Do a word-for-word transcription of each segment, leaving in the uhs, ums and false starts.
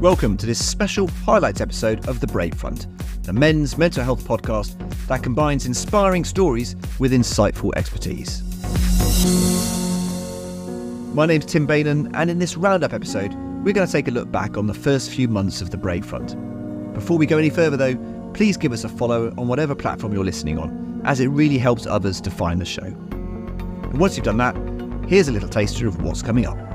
Welcome to this special highlights episode of The Brave Front, the men's mental health podcast that combines inspiring stories with insightful expertise. My name's Tim Bainen, and in this roundup episode, we're going to take a look back on the first few months of The Brave Front. Before we go any further though, please give us a follow on whatever platform you're listening on, as it really helps others to find the show. And once you've done that, here's a little taster of what's coming up.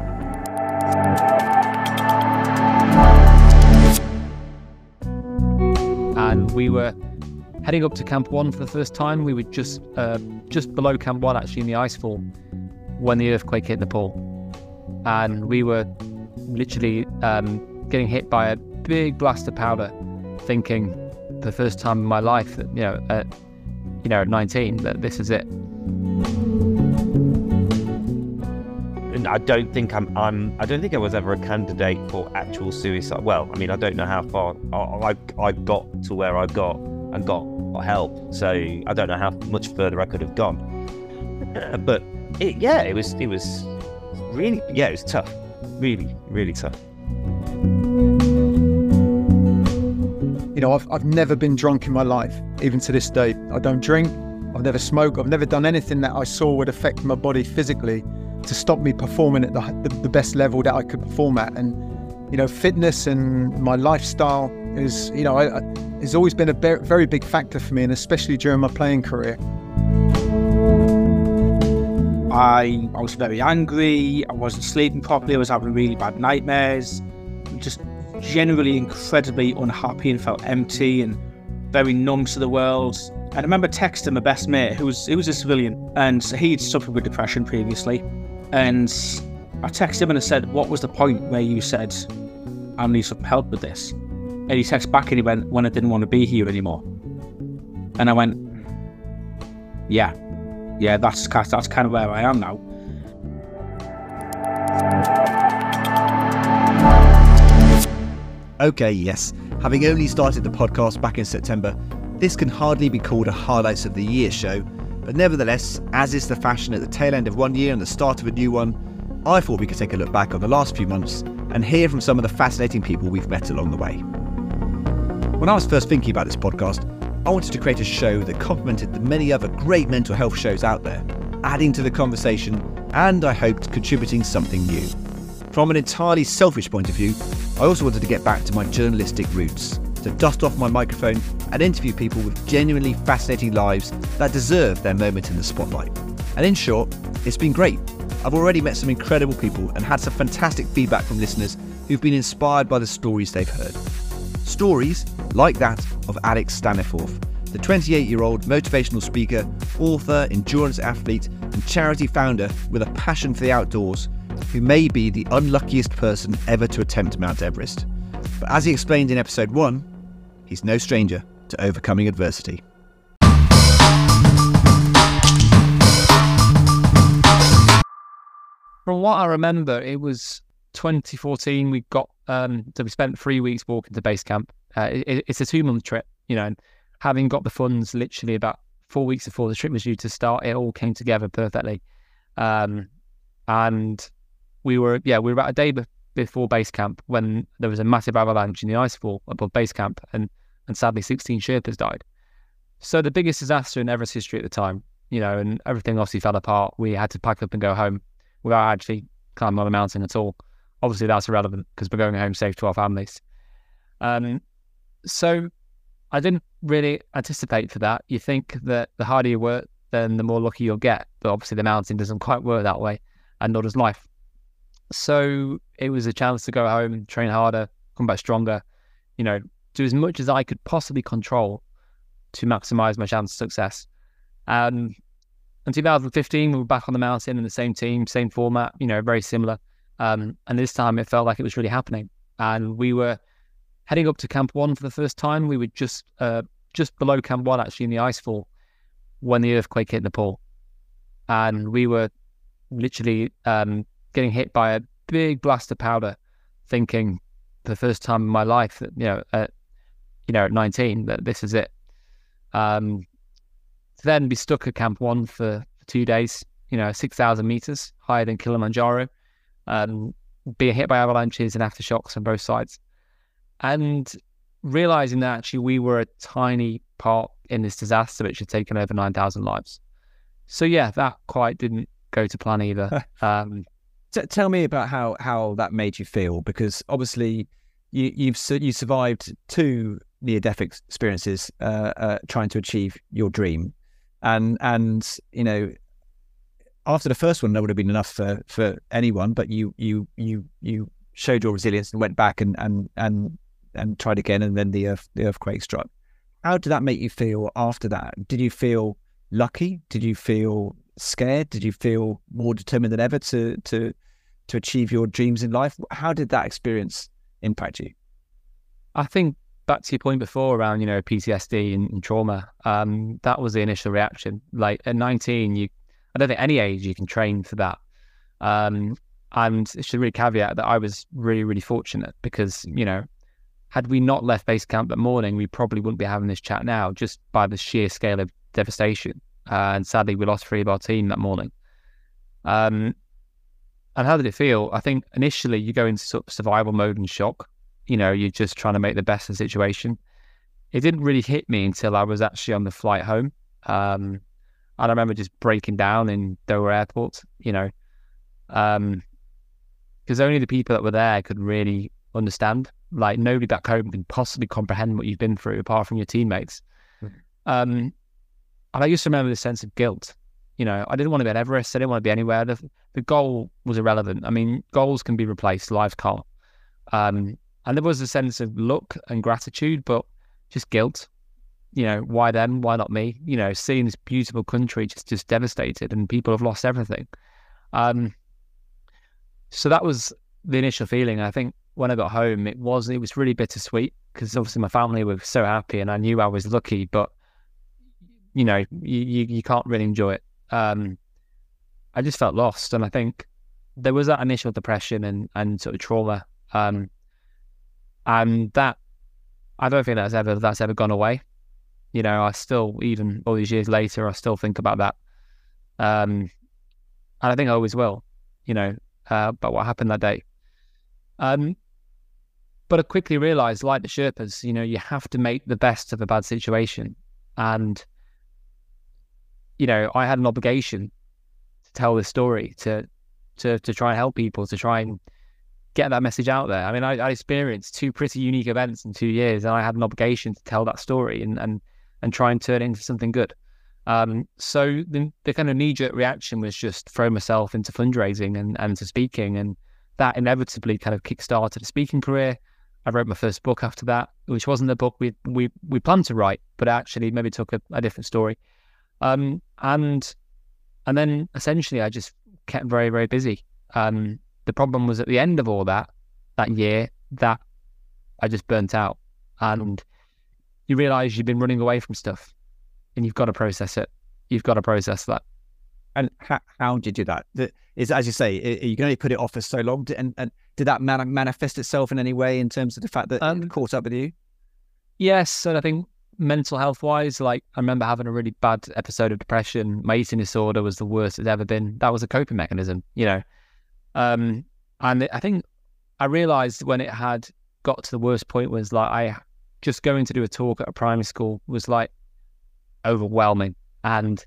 And we were heading up to Camp One for the first time. We were just uh, just below Camp One, actually, in the icefall, when the earthquake hit Nepal. And we were literally um, getting hit by a big blast of powder, thinking for the first time in my life that, you know, at, you know, at nineteen, that this is it. And I don't think I'm, I'm. I don't think I was ever a candidate for actual suicide. Well, I mean, I don't know how far I, I, I got to where I got and got help. So I don't know how much further I could have gone. But it, yeah, it was. It was really. Yeah, it was tough. Really, really tough. You know, I've I've never been drunk in my life, even to this day. I don't drink. I've never smoked. I've never done anything that I saw would affect my body physically to stop me performing at the, the, the best level that I could perform at. And, you know, fitness and my lifestyle is, you know, I, I, has always been a be- very big factor for me, and especially during my playing career. I, I was very angry. I wasn't sleeping properly. I was having really bad nightmares. Just generally incredibly unhappy and felt empty and very numb to the world. And I remember texting my best mate, who was who was a civilian, and he'd suffered with depression previously. And I texted him and I said, "What was the point where you said, I need some help with this?" And he texted back and he went, "When I didn't want to be here anymore." And I went, yeah, yeah, that's, that's kind of where I am now. Okay, yes, having only started the podcast back in September, this can hardly be called a highlights of the year show, but nevertheless, as is the fashion at the tail end of one year and the start of a new one, I thought we could take a look back on the last few months and hear from some of the fascinating people we've met along the way. When I was first thinking about this podcast, I wanted to create a show that complemented the many other great mental health shows out there, adding to the conversation and, I hoped, contributing something new. From an entirely selfish point of view, I also wanted to get back to my journalistic roots, to dust off my microphone and interview people with genuinely fascinating lives that deserve their moment in the spotlight. And in short, it's been great. I've already met some incredible people and had some fantastic feedback from listeners who've been inspired by the stories they've heard. Stories like that of Alex Staniforth, the twenty-eight-year-old motivational speaker, author, endurance athlete and charity founder with a passion for the outdoors, who may be the unluckiest person ever to attempt Mount Everest. But as he explained in episode one, he's no stranger to overcoming adversity. From what I remember, it was twenty fourteen. We got um, so we spent three weeks walking to base camp. Uh, it, it's a two-month trip, you know. And having got the funds literally about four weeks before the trip was due to start, it all came together perfectly. Um, and we were, yeah, we were about a day be- before base camp when there was a massive avalanche in the icefall above base camp, and and sadly sixteen Sherpas died. So the biggest disaster in Everest history at the time, you know, and everything obviously fell apart. We had to pack up and go home without actually climbing on the mountain at all. Obviously that's irrelevant because we're going home safe to our families. Um, so I didn't really anticipate for that. You think that the harder you work, then the more lucky you'll get. But obviously the mountain doesn't quite work that way, and nor does life. So it was a chance to go home, train harder, come back stronger, you know, do as much as I could possibly control to maximize my chance of success. Um, in two thousand fifteen, we were back on the mountain in the same team, same format, you know, very similar. Um, and this time it felt like it was really happening. And we were heading up to Camp One for the first time. We were just uh, just below Camp One, actually, in the icefall, when the earthquake hit Nepal. And we were literally um, getting hit by a big blast of powder, thinking for the first time in my life that, you know, at, you know, at nineteen, that this is it. Um, then be stuck at Camp One for, for two days, you know, six thousand meters higher than Kilimanjaro, um, being hit by avalanches and aftershocks on both sides. and realizing that actually we were a tiny part in this disaster which had taken over nine thousand lives. So yeah, that quite didn't go to plan either. um, T- tell me about how, how that made you feel, because obviously you, you've su- you survived two near-death experiences uh, uh, trying to achieve your dream, and and you know, after the first one that would have been enough for, for anyone, but you you you you showed your resilience and went back and and and, and tried again, and then the earth, the earthquake struck. How did that make you feel after that? Did you feel lucky? Did you feel scared? Did you feel more determined than ever to to to achieve your dreams in life? How did that experience impact you? I think back to your point before around, you know, P T S D and, and trauma, um, that was the initial reaction. Like at nineteen, you, I don't think any age you can train for that. Um, and I should really caveat that I was really, really fortunate because, you know, had we not left base camp that morning, we probably wouldn't be having this chat now just by the sheer scale of devastation. Uh, and sadly, we lost three of our team that morning. Um, and how did it feel? I think initially you go into sort of survival mode and shock. You know, you're just trying to make the best of the situation. It didn't really hit me until I was actually on the flight home. Um, and I remember just breaking down in Doha Airport, you know, um, because only the people that were there could really understand. Like nobody back home can possibly comprehend what you've been through apart from your teammates. Mm-hmm. Um, and I used to remember this sense of guilt. You know, I didn't want to be at Everest. I didn't want to be anywhere. The, the goal was irrelevant. I mean, goals can be replaced. Lives can't. Um, and there was a sense of luck and gratitude, but just guilt. You know, why them? Why not me? You know, seeing this beautiful country just, just devastated and people have lost everything. Um, so that was the initial feeling. I think when I got home, it was it was really bittersweet because obviously my family were so happy and I knew I was lucky, but you know, you, you, you can't really enjoy it. Um, I just felt lost, and I think there was that initial depression and, and sort of trauma, um, and that I don't think that's ever that's ever gone away. You know, I still, even all these years later, I still think about that, um, and I think I always will. You know, uh, about what happened that day. Um, but I quickly realised, like the Sherpas, you know, you have to make the best of a bad situation, and you know, I had an obligation to tell this story, to to to try and help people, to try and get that message out there. I mean, I, I experienced two pretty unique events in two years, and I had an obligation to tell that story and and and try and turn it into something good. Um, so the the kind of knee-jerk reaction was just throw myself into fundraising and and to speaking, and that inevitably kind of kick-started a speaking career. I wrote my first book after that, which wasn't the book we we we planned to write, but actually maybe took a, a different story. Um, and and then essentially I just kept very, very busy. Um, the problem was at the end of all that, that year, that I just burnt out. And you realise you've been running away from stuff and you've got to process it. You've got to process that. And how, how did you do that? The, is, as you say, it, you can only put it off for so long. And, and did that man, manifest itself in any way in terms of the fact that um, it caught up with you? Yes, and I think mental health wise, like I remember having a really bad episode of depression. My eating disorder was the worst it's ever been. That was a coping mechanism, you know. Um, and I think I realized when it had got to the worst point was like I just going to do a talk at a primary school was like overwhelming, and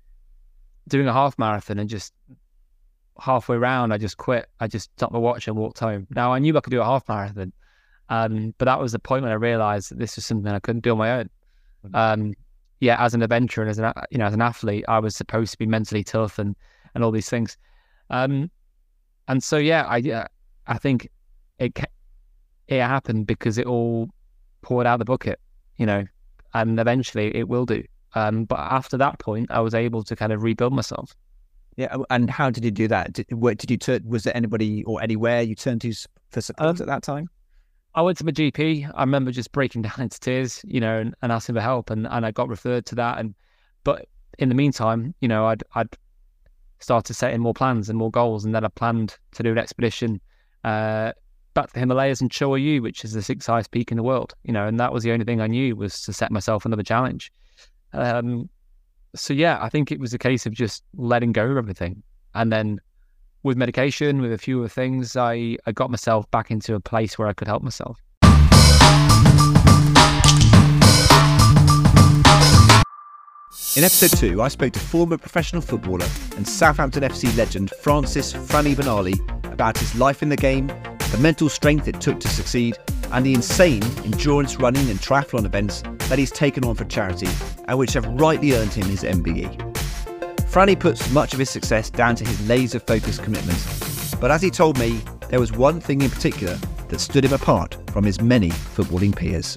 doing a half marathon and just halfway around I just quit. I just stopped my watch and walked home. Now I knew I could do a half marathon, um, but that was the point when I realized that this was something I couldn't do on my own. Um, yeah, as an adventurer and as an you know as an athlete, I was supposed to be mentally tough and and all these things. Um, and so yeah, I uh, I think it it happened because it all poured out the bucket, you know, and eventually it will do. Um, but after that point, I was able to kind of rebuild myself. Yeah, and how did you do that? Did, where, did you turn? Was there anybody or anywhere you turned to for support um, at that time? I went to my G P. I remember just breaking down into tears, you know, and, and asking for help, and, and I got referred to that. And but in the meantime, you know, I'd I'd started setting more plans and more goals, and then I planned to do an expedition uh, back to the Himalayas and Cho Oyu, which is the sixth highest peak in the world, you know, and that was the only thing I knew was to set myself another challenge. Um, so yeah, I think it was a case of just letting go of everything, and then with medication, with a few other things, I, I got myself back into a place where I could help myself. In episode two, I spoke to former professional footballer and Southampton F C legend Francis Franny Benali about his life in the game, the mental strength it took to succeed, and the insane endurance running and triathlon events that he's taken on for charity and which have rightly earned him his M B E. Franny puts much of his success down to his laser-focused commitment, but as he told me, there was one thing in particular that stood him apart from his many footballing peers.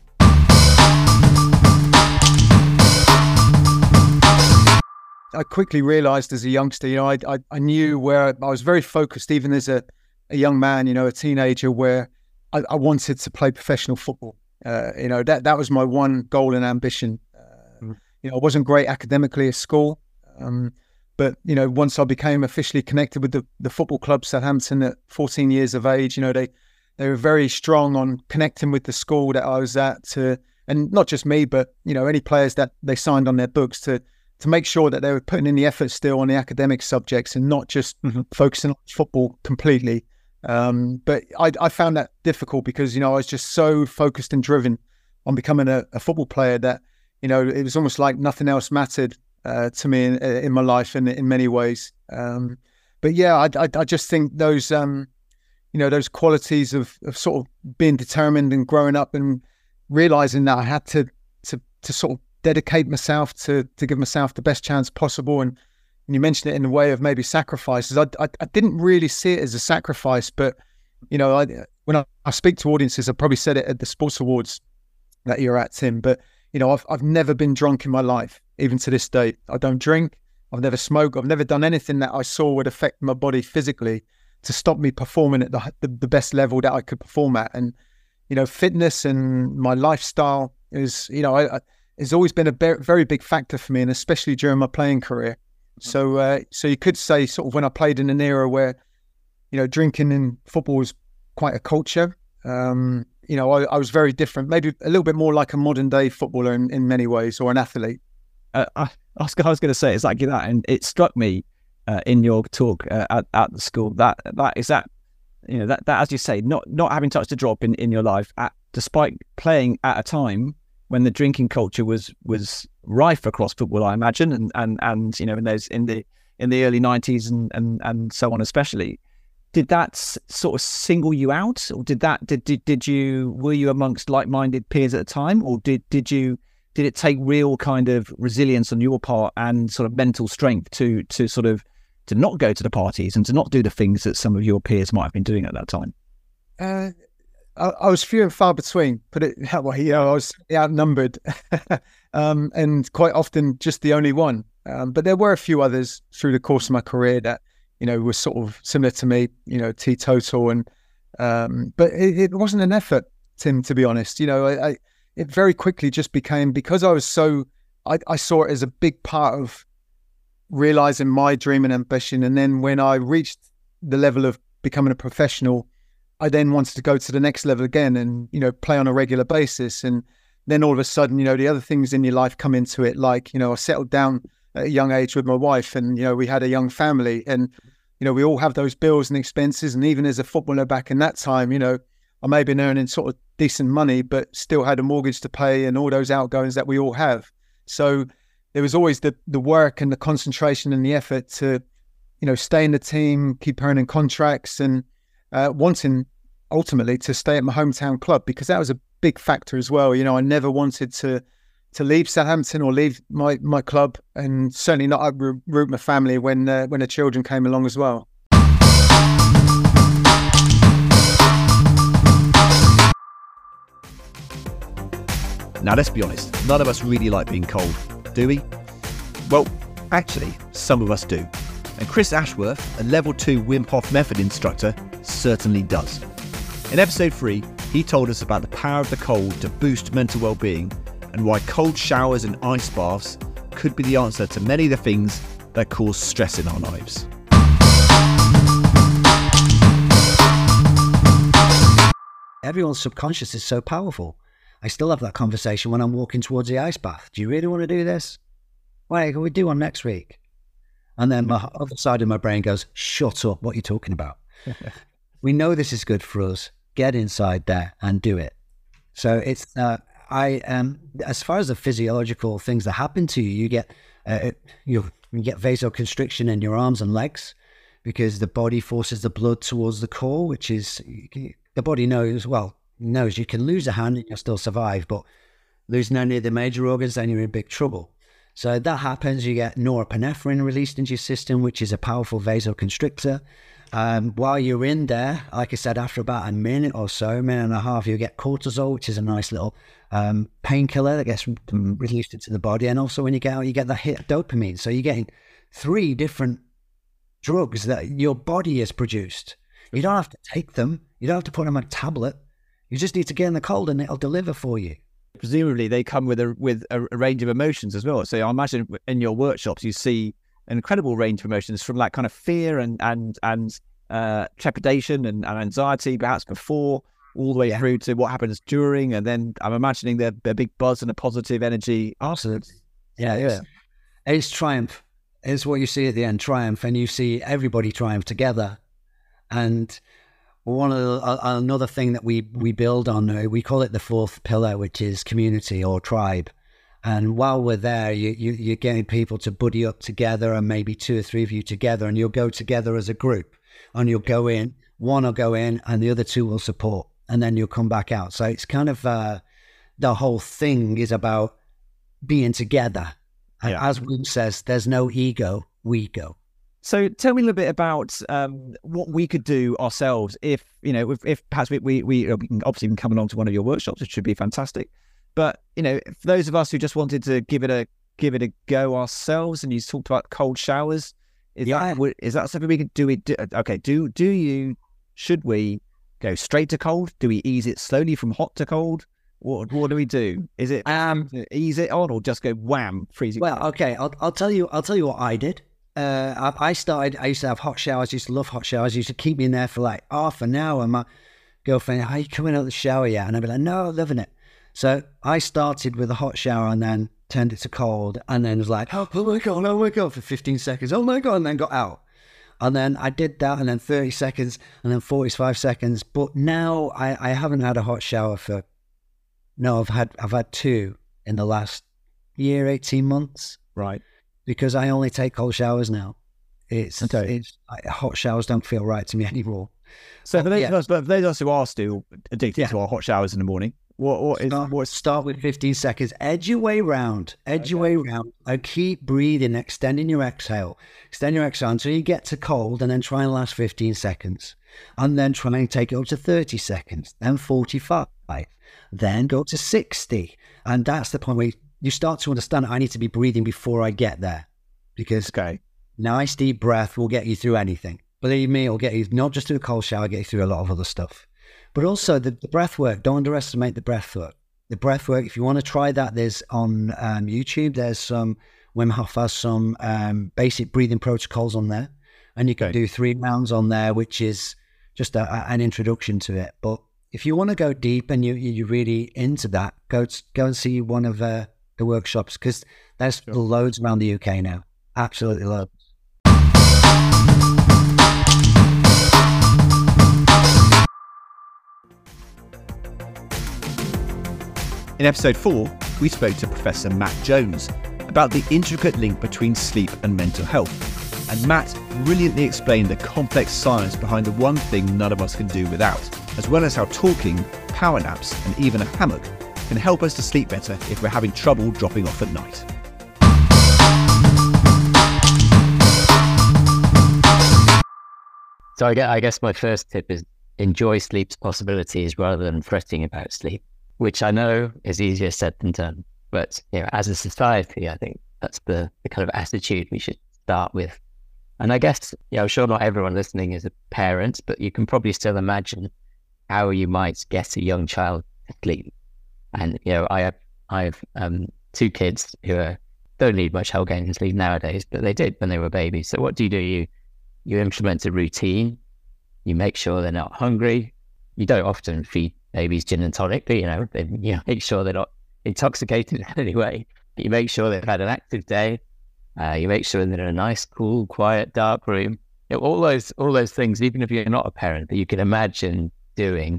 I quickly realised as a youngster, you know, I, I I knew where I was very focused, even as a, a young man, you know, a teenager, where I, I wanted to play professional football. Uh, you know, that that was my one goal and ambition. Uh, mm. You know, I wasn't great academically at school, um, but you know, once I became officially connected with the the football club Southampton at fourteen years of age, you know, they they were very strong on connecting with the school that I was at, to, and not just me, but you know, any players that they signed on their books to. to make sure that they were putting in the effort still on the academic subjects and not just mm-hmm. focusing on football completely. Um, but I, I found that difficult because, you know, I was just so focused and driven on becoming a, a football player that, you know, it was almost like nothing else mattered uh, to me in, in my life in, in many ways. Um, but yeah, I, I, I just think those, um, you know, those qualities of, of sort of being determined and growing up and realizing that I had to, to, to sort of dedicate myself to to give myself the best chance possible, and, and you mentioned it in the way of maybe sacrifices. I, I I didn't really see it as a sacrifice, but you know, I, when I, I speak to audiences, I probably said it at the Sports Awards that you're at, Tim. But you know, I've I've never been drunk in my life, even to this day. I don't drink. I've never smoked. I've never done anything that I saw would affect my body physically to stop me performing at the the, the best level that I could perform at. And you know, fitness and my lifestyle is, you know, I. I has always been a very big factor for me, and especially during my playing career. So, uh, so you could say, sort of, when I played in an era where, you know, drinking in football was quite a culture. Um, you know, I, I was very different, maybe a little bit more like a modern day footballer in, in many ways, or an athlete. Uh, I, I was, I was going to say exactly that, and it struck me uh, in your talk uh, at at the school that that is that, you know, that that as you say, not not having touched a drop in in your life, at, despite playing at a time when the drinking culture was was rife across football, I imagine, and and and you know, in those in the in the early nineties and and and so on, especially, did that s- sort of single you out, or did that did did did you were you amongst like-minded peers at the time, or did did you did it take real kind of resilience on your part and sort of mental strength to to sort of to not go to the parties and to not do the things that some of your peers might have been doing at that time? Uh, I, I was few and far between, put it that way. You know, I was outnumbered, um, and quite often just the only one. Um, but there were a few others through the course of my career that, you know, were sort of similar to me, you know, teetotal, and um, but it, it wasn't an effort, Tim, to be honest. You know, I, I it very quickly just became, because I was so, I, I saw it as a big part of realizing my dream and ambition. And then when I reached the level of becoming a professional, I then wanted to go to the next level again and, you know, play on a regular basis. And then all of a sudden, you know, the other things in your life come into it. Like, you know, I settled down at a young age with my wife, and, you know, we had a young family, and, you know, we all have those bills and expenses. And even as a footballer back in that time, you know, I may have been earning sort of decent money, but still had a mortgage to pay and all those outgoings that we all have. So there was always the the work and the concentration and the effort to, you know, stay in the team, keep earning contracts, and uh, wanting ultimately to stay at my hometown club, because that was a big factor as well. You know, I never wanted to to leave Southampton or leave my my club, and certainly not uproot my family when uh, when the children came along as well. Now, let's be honest, none of us really like being cold, do we? Well, actually, some of us do. And Chris Ashworth, a level two Wim Hof method instructor, certainly does. In episode three, he told us about the power of the cold to boost mental well-being, and why cold showers and ice baths could be the answer to many of the things that cause stress in our lives. Everyone's subconscious is so powerful. I still have that conversation when I'm walking towards the ice bath. Do you really want to do this? Why, can we do one next week? And then my other side of my brain goes, shut up, what are you talking about? We know this is good for us. Get inside there and do it. So it's, uh, I um, as far as the physiological things that happen to you, you get uh, you you get vasoconstriction in your arms and legs because the body forces the blood towards the core, which is the body knows well knows you can lose a hand and you'll still survive, but losing any of the major organs, then you're in big trouble. So that happens. You get norepinephrine released into your system, which is a powerful vasoconstrictor. Um, while you're in there, like I said, after about a minute or so, minute and a half, you get cortisol, which is a nice little um, painkiller that gets released into the body. And also when you get out, you get the hit of dopamine. So you're getting three different drugs that your body has produced. You don't have to take them. You don't have to put them on a tablet. You just need to get in the cold and it'll deliver for you. Presumably they come with a with a, a range of emotions as well. So I imagine in your workshops you see an incredible range of emotions, from like kind of fear and and and uh, trepidation and, and anxiety, perhaps before, all the way Yeah. through to what happens during, and then I'm imagining the a big buzz and a positive energy. Absolutely. Yeah, yeah. It's, it's triumph. It's what you see at the end, triumph, and you see everybody triumph together. And one of the, uh, another thing that we we build on, uh, we call it the fourth pillar, which is community or tribe. And while we're there, you, you, you're getting people to buddy up together, and maybe two or three of you together, and you'll go together as a group, and you'll go in, one will go in, and the other two will support, and then you'll come back out. So it's kind of, uh, the whole thing is about being together. And Yeah. as Wim says, there's no ego, we go. So tell me a little bit about um, what we could do ourselves if, you know, if, if perhaps we, we, we, we can obviously can come along to one of your workshops, which should be fantastic. But, you know, for those of us who just wanted to give it a give it a go ourselves, and you talked about cold showers, is, Yeah. that, is that something we could do? We do? Okay, do do you, should we go straight to cold? Do we ease it slowly from hot to cold? What what do we do? Is it Um, ease it on, or just go wham, freezing? Well, okay, I'll I'll tell you I'll tell you what I did. Uh, I, I started. I used to have hot showers. Used to love hot showers. Used to keep me in there for like half an hour. My girlfriend, "Are you coming out of the shower yet?" And I'd be like, "No, I'm loving it." So I started with a hot shower and then turned it to cold, and then was like, "Oh, oh my god, oh my god," for fifteen seconds. Oh my god, and then got out. And then I did that, and then thirty seconds, and then forty-five seconds. But now I, I haven't had a hot shower for. No, I've had I've had two in the last year, eighteen months. Right. Because I only take cold showers now. It's, Okay. it's I, hot showers don't feel right to me anymore. So for those, yeah. of us, but for those of us who are still addicted Yeah. to our hot showers in the morning, what what is Start, what's start with fifteen seconds. Edge your way round. Edge your way round. And keep breathing, extending your exhale. Extend your exhale until you get to cold, and then try and last fifteen seconds. And then try and take it up to thirty seconds. Then forty-five. Then go to sixty. And that's the point where you start to understand I need to be breathing before I get there. Because okay? nice deep breath will get you through anything. Believe me, it'll get you not just through a cold shower, get you through a lot of other stuff. But also the, the breath work. Don't underestimate the breath work. The breath work, if you want to try that, there's on um, YouTube, there's some, Wim Hof has some um, basic breathing protocols on there. And you can Okay. do three rounds on there, which is just a, a, an introduction to it. But if you want to go deep and you, you're really into that, go to, go and see one of uh, the workshops, because there's Sure. loads around the U K now. Absolutely loads. In episode four, we spoke to Professor Matt Jones about the intricate link between sleep and mental health. And Matt brilliantly explained the complex science behind the one thing none of us can do without, as well as how talking, power naps, and even a hammock can help us to sleep better if we're having trouble dropping off at night. So I guess, I guess my first tip is enjoy sleep's possibilities rather than fretting about sleep, which I know is easier said than done. But you know, as a society, I think that's the, the kind of attitude we should start with. And I guess, you know, I'm sure not everyone listening is a parent, but you can probably still imagine how you might get a young child to sleep. And, you know, I have, I have um, two kids who are, don't need much help getting to sleep nowadays, but they did when they were babies. So what do you do? You, you implement a routine. You make sure they're not hungry. You don't often feed babies gin and tonic, but, you know, they, you know, make sure they're not intoxicated in any way. You make sure they've had an active day. Uh, you make sure they're in a nice, cool, quiet, dark room. You know, all those, all those things, even if you're not a parent, that you can imagine doing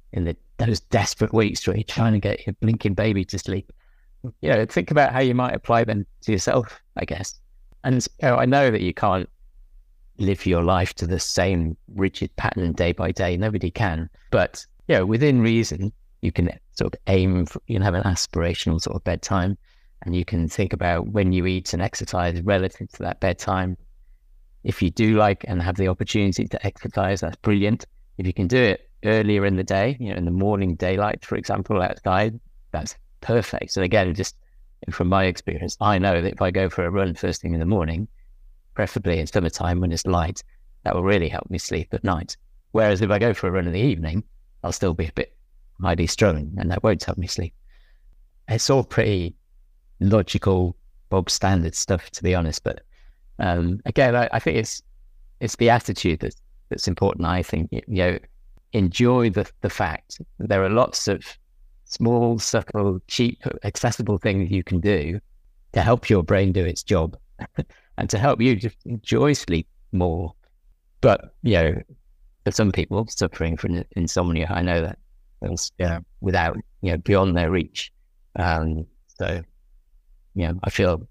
in the those desperate weeks where you're trying to get your blinking baby to sleep. You know, think about how you might apply them to yourself, I guess. And you know, I know that you can't live your life to the same rigid pattern day by day. Nobody can. But, you know, within reason, you can sort of aim for, you can have an aspirational sort of bedtime, and you can think about when you eat and exercise relative to that bedtime. If you do like and have the opportunity to exercise, that's brilliant. If you can do it earlier in the day, you know, in the morning daylight, for example, outside, that's perfect. So again, just from my experience, I know that if I go for a run first thing in the morning, preferably in summertime when it's light, that will really help me sleep at night. Whereas if I go for a run in the evening, I'll still be a bit highly strung, and that won't help me sleep. It's all pretty logical, bog standard stuff, to be honest. But um, again, I, I think it's it's the attitude that's that's important. I think, you know, enjoy the the fact that there are lots of small, subtle, cheap, accessible things you can do to help your brain do its job and to help you just enjoy sleep more. But, you know, for some people suffering from insomnia, I know that it's, you know, without, you know, beyond their reach. Um, so, you know, I feel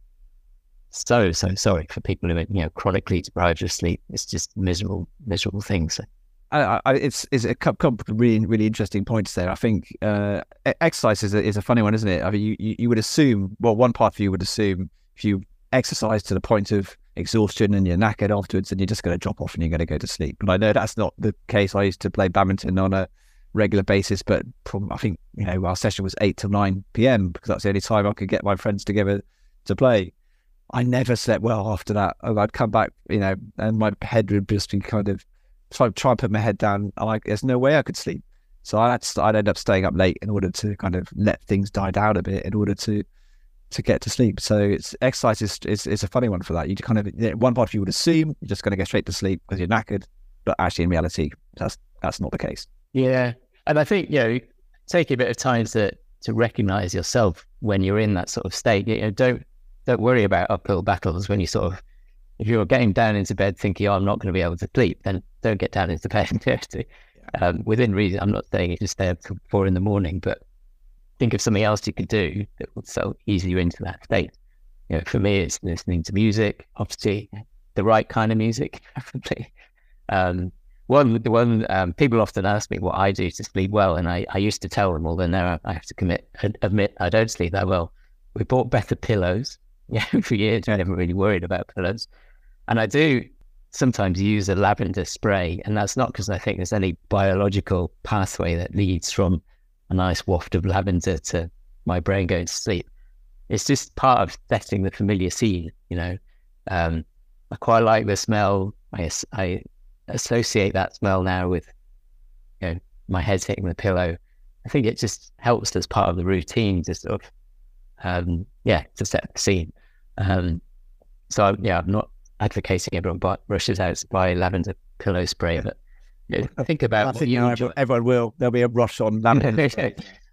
so, so sorry for people who are, you know, chronically deprived of sleep. It's just miserable, miserable things. So, I, I, it's it's a couple of really really interesting points there. I think uh, exercise is a, is a funny one, isn't it? I mean, you, you you would assume, well, one part of you would assume if you exercise to the point of exhaustion and you're knackered afterwards, then you're just going to drop off and you're going to go to sleep. But I know that's not the case. I used to play badminton on a regular basis, but from, I think, you know, our session was eight till nine p.m. because that's the only time I could get my friends together to play. I never slept well after that. I'd come back, you know, and my head would just be kind of try try and put my head down. I like there's no way I could sleep, so I had to, I'd end up staying up late in order to kind of let things die down a bit in order to to get to sleep. So it's exercise is is, is a funny one for that. You kind of, one part of you would assume you're just going to get straight to sleep because you're knackered, but actually in reality that's that's not the case. Yeah, and I think, you know, take a bit of time to to recognize yourself when you're in that sort of state. You know, don't don't worry about uphill battles when you sort of, if you're getting down into bed thinking, oh, I'm not going to be able to sleep, then don't get down into bed. yeah. um, within reason, I'm not saying you just stay up till four in the morning, but think of something else you could do that will so ease you into that state. You know, for me, it's listening to music, obviously the right kind of music, preferably. Um, one, the one um, people often ask me what I do to sleep well, and I, I used to tell them, although now I have to commit, admit I don't sleep that well. We bought better pillows. Yeah, for years I never really worried about pillows. And I do sometimes use a lavender spray, and that's not because I think there's any biological pathway that leads from a nice waft of lavender to my brain going to sleep. It's just part of setting the familiar scene, you know. Um, I quite like the smell. I, I associate that smell now with, you know, my head hitting the pillow. I think it just helps as part of the routine to sort of, um, yeah, to set the scene. Um, so, yeah, I'm not advocating everyone buy, rushes out to buy lavender pillow spray, but you know, think about I what think you now enjoy. everyone, everyone will. There'll be a rush on lavender spray.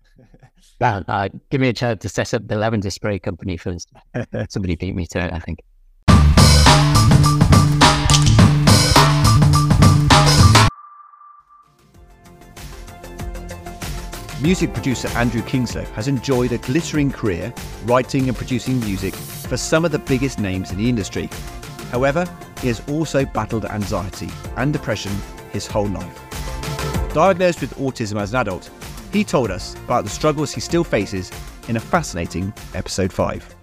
Well, uh, give me a chance to set up the lavender spray company first. Somebody beat me to it, I think. Music producer Andrew Kingslow has enjoyed a glittering career writing and producing music for some of the biggest names in the industry. However, he has also battled anxiety and depression his whole life. Diagnosed with autism as an adult, he told us about the struggles he still faces in a fascinating episode five.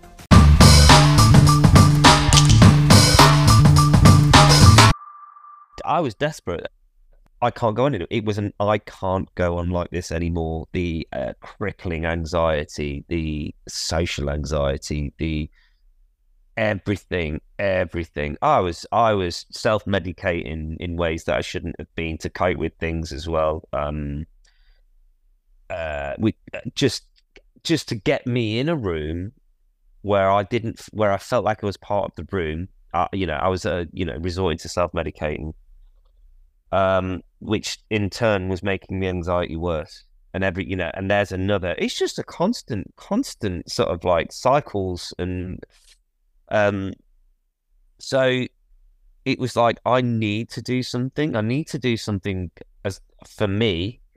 I was desperate. I can't go on it. It was an I can't go on like this anymore. The uh, crippling anxiety, the social anxiety, the everything, everything. I was I was self-medicating in ways that I shouldn't have been to cope with things as well. Um, uh, we just just to get me in a room where I didn't, where I felt like I was part of the room. Uh, you know, I was uh, you know resorting to self-medicating. Um, which in turn was making the anxiety worse. And every, you know, and there's another, it's just a constant, constant sort of like cycles. And, um, so it was like, I need to do something. I need to do something as for me,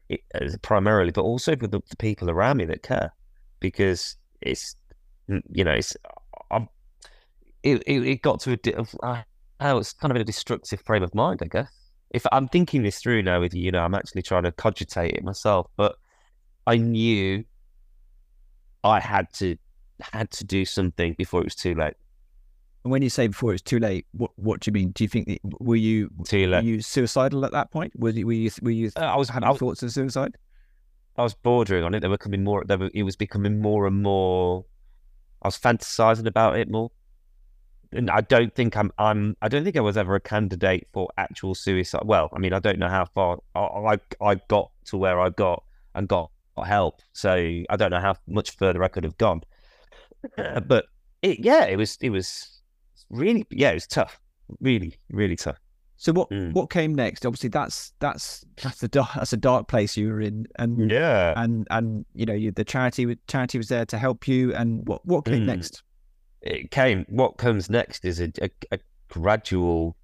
it, uh, primarily, but also for the, the people around me that care, because it's, you know, it's, I'm, it, it, it got to a, di- uh, oh, it's kind of in a destructive frame of mind, I guess. If I'm thinking this through now with you, you know, I'm actually trying to cogitate it myself, but I knew I had to, had to do something before it was too late. And when you say before it's too late, what what do you mean? Do you think that, were you Too were late. you suicidal at that point? Were you were you, were you Uh, I was, having I was, thoughts of suicide? I was bordering on it. They were becoming more. They were, it was becoming more and more. I was fantasizing about it more, and I don't think I'm. I'm. I don't think I was ever a candidate for actual suicide. Well, I mean, I don't know how far I I, I got to where I got and got, got help. So I don't know how much further I could have gone. But it, yeah, it was. It was really. Yeah, it was tough. Really, really tough. So what Mm. what came next? Obviously, that's that's that's a dark, that's a dark place you were in, and Yeah. and and you know, you, the charity charity was there to help you. And what what came Mm. next? It came. What comes next is a, a, a gradual,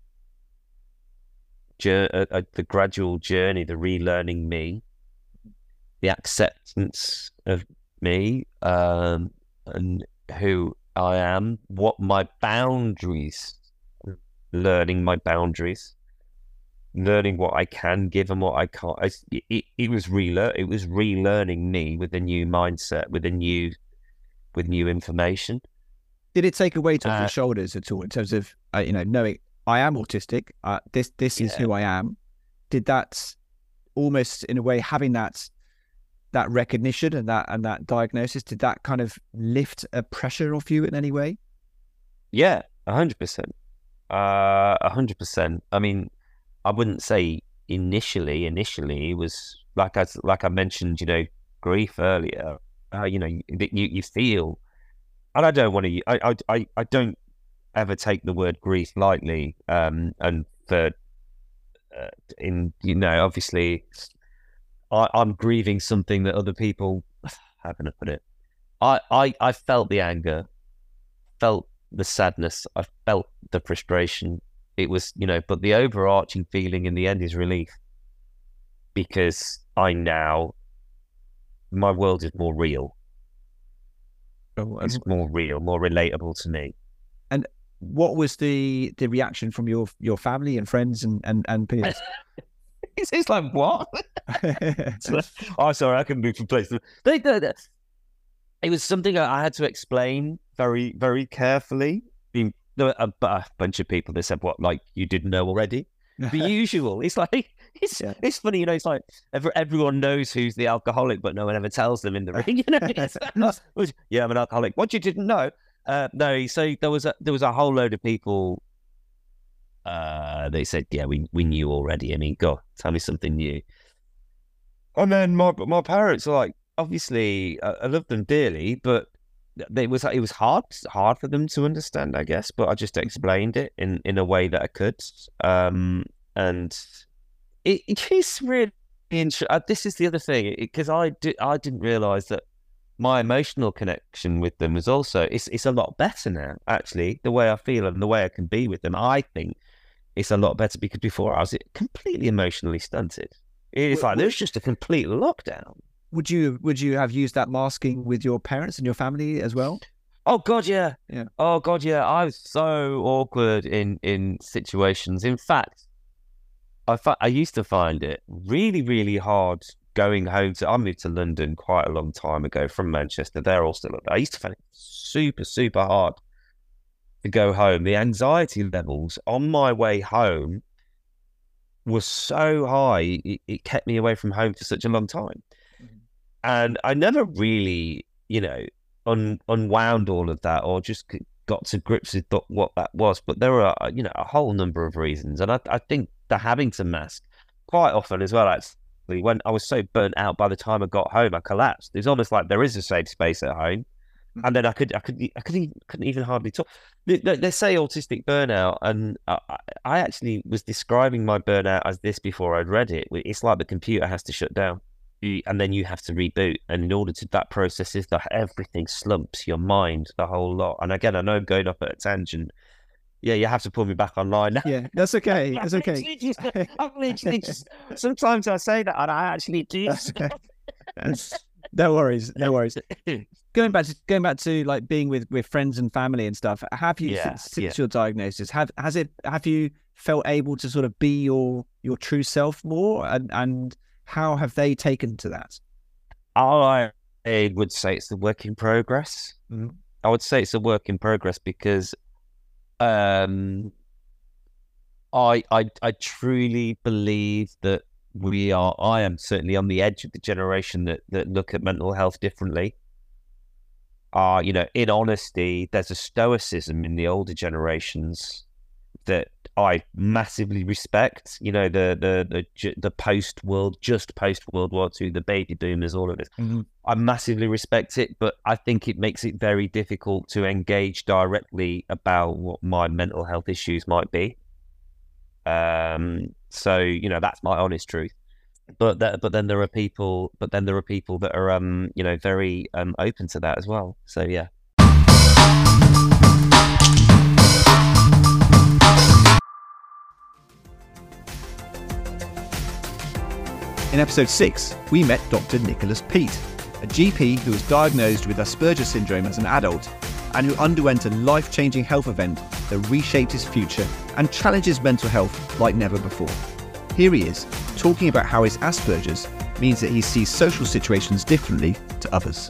jour- a, a, the gradual journey, the relearning me, the acceptance of me, um, and who I am, what my boundaries, learning my boundaries, learning what I can give and what I can't. I, it, it was relearn. It was relearning me with a new mindset, with a new, with new information. Did it take a weight off Uh, your shoulders at all in terms of uh, you know, knowing I am autistic? Uh, this this is Yeah. who I am. Did that almost in a way, having that that recognition and that and that diagnosis, did that kind of lift a pressure off you in any way? Yeah, a hundred percent. Uh, a hundred percent. I mean, I wouldn't say initially. Initially, it was like I like I mentioned, you know, grief earlier. Uh, you know, you you you feel, and I don't want to. I I I I don't ever take the word grief lightly. Um, and for uh, in you know, obviously, I I'm grieving something that other people. How can I put it? I I I felt the anger, felt the sadness, I felt the frustration. It was, you know, but the overarching feeling in the end is relief, because I now, my world is more real. Oh, and It's more real, more relatable to me. what was the the reaction from your your family and friends and and, and peers? It's, it's like, what? Oh, sorry, I can move from place to they, they, they- It was something I had to explain very, very carefully. I mean, there were a, a bunch of people that said, what, like, you didn't know already? The usual. It's like, it's Yeah. it's funny, you know, it's like every, everyone knows who's the alcoholic, but no one ever tells them in the ring. You know, It's, yeah, I'm an alcoholic. What, you didn't know? Uh, no, so there was a there was a whole load of people. Uh, they said, yeah, we we knew already. I mean, God, tell me something new. And then my my parents are like, obviously, I, I love them dearly, but it was it was hard hard for them to understand, I guess. But I just explained it in, in a way that I could, um, and it, it is really interesting. Uh, this is the other thing, because I did I didn't realize that my emotional connection with them was also it's it's a lot better now. Actually, the way I feel and the way I can be with them, I think it's a lot better, because before I was completely emotionally stunted. It's Wh- like there's just a complete lockdown. Would you would you have used that masking with your parents and your family as well? Oh God, yeah, Yeah. Oh God, yeah. I was so awkward in in situations. In fact, I fi- I used to find it really, really hard going home to. I moved to London quite a long time ago from Manchester. They're all still up there. I used to find it super, super hard to go home. The anxiety levels on my way home was so high, it, it kept me away from home for such a long time. And I never really, you know, un, unwound all of that, or just g- got to grips with th- what that was. But there were, uh, you know, a whole number of reasons. And I, I think the having to mask quite often as well, actually, when I was so burnt out by the time I got home, I collapsed. It's almost like there is a safe space at home. And then I could, I could, I couldn't, couldn't even hardly talk. They, they they say autistic burnout, and I, I actually was describing my burnout as this before I'd read it. It's like the computer has to shut down, you- and then you have to reboot. And in order to that process is that everything slumps, your mind, the whole lot. And again, I know I'm going up at a tangent, Yeah, you have to pull me back online. Yeah, that's okay. That's okay. Literally just, I'm literally just, sometimes I say that and I actually do. No worries, no worries. Going back to going back to like being with, with friends and family and stuff. Have you Yeah, since, since yeah. your diagnosis? Have has it? Have you felt able to sort of be your your true self more? And and how have they taken to that? I would say it's a work in progress. Mhm. I would say it's a work in progress because um, I, I I truly believe that we are. I am certainly on the edge of the generation that that look at mental health differently. Uh, you know, in honesty, there's a stoicism in the older generations that I massively respect. You know, the the the ju- the post world, just post World War Two, the baby boomers, all of this. Mhm. I massively respect it, but I think it makes it very difficult to engage directly about what my mental health issues might be. Um, so you know, that's my honest truth. But that, but then there are people, but then there are people that are, um, you know, very um open to that as well. So yeah. In episode six, we met Doctor Nicholas Peat, a G P who was diagnosed with Asperger's syndrome as an adult and who underwent a life-changing health event that reshaped his future and challenged his mental health like never before. Here he is, talking about how his Asperger's means that he sees social situations differently to others.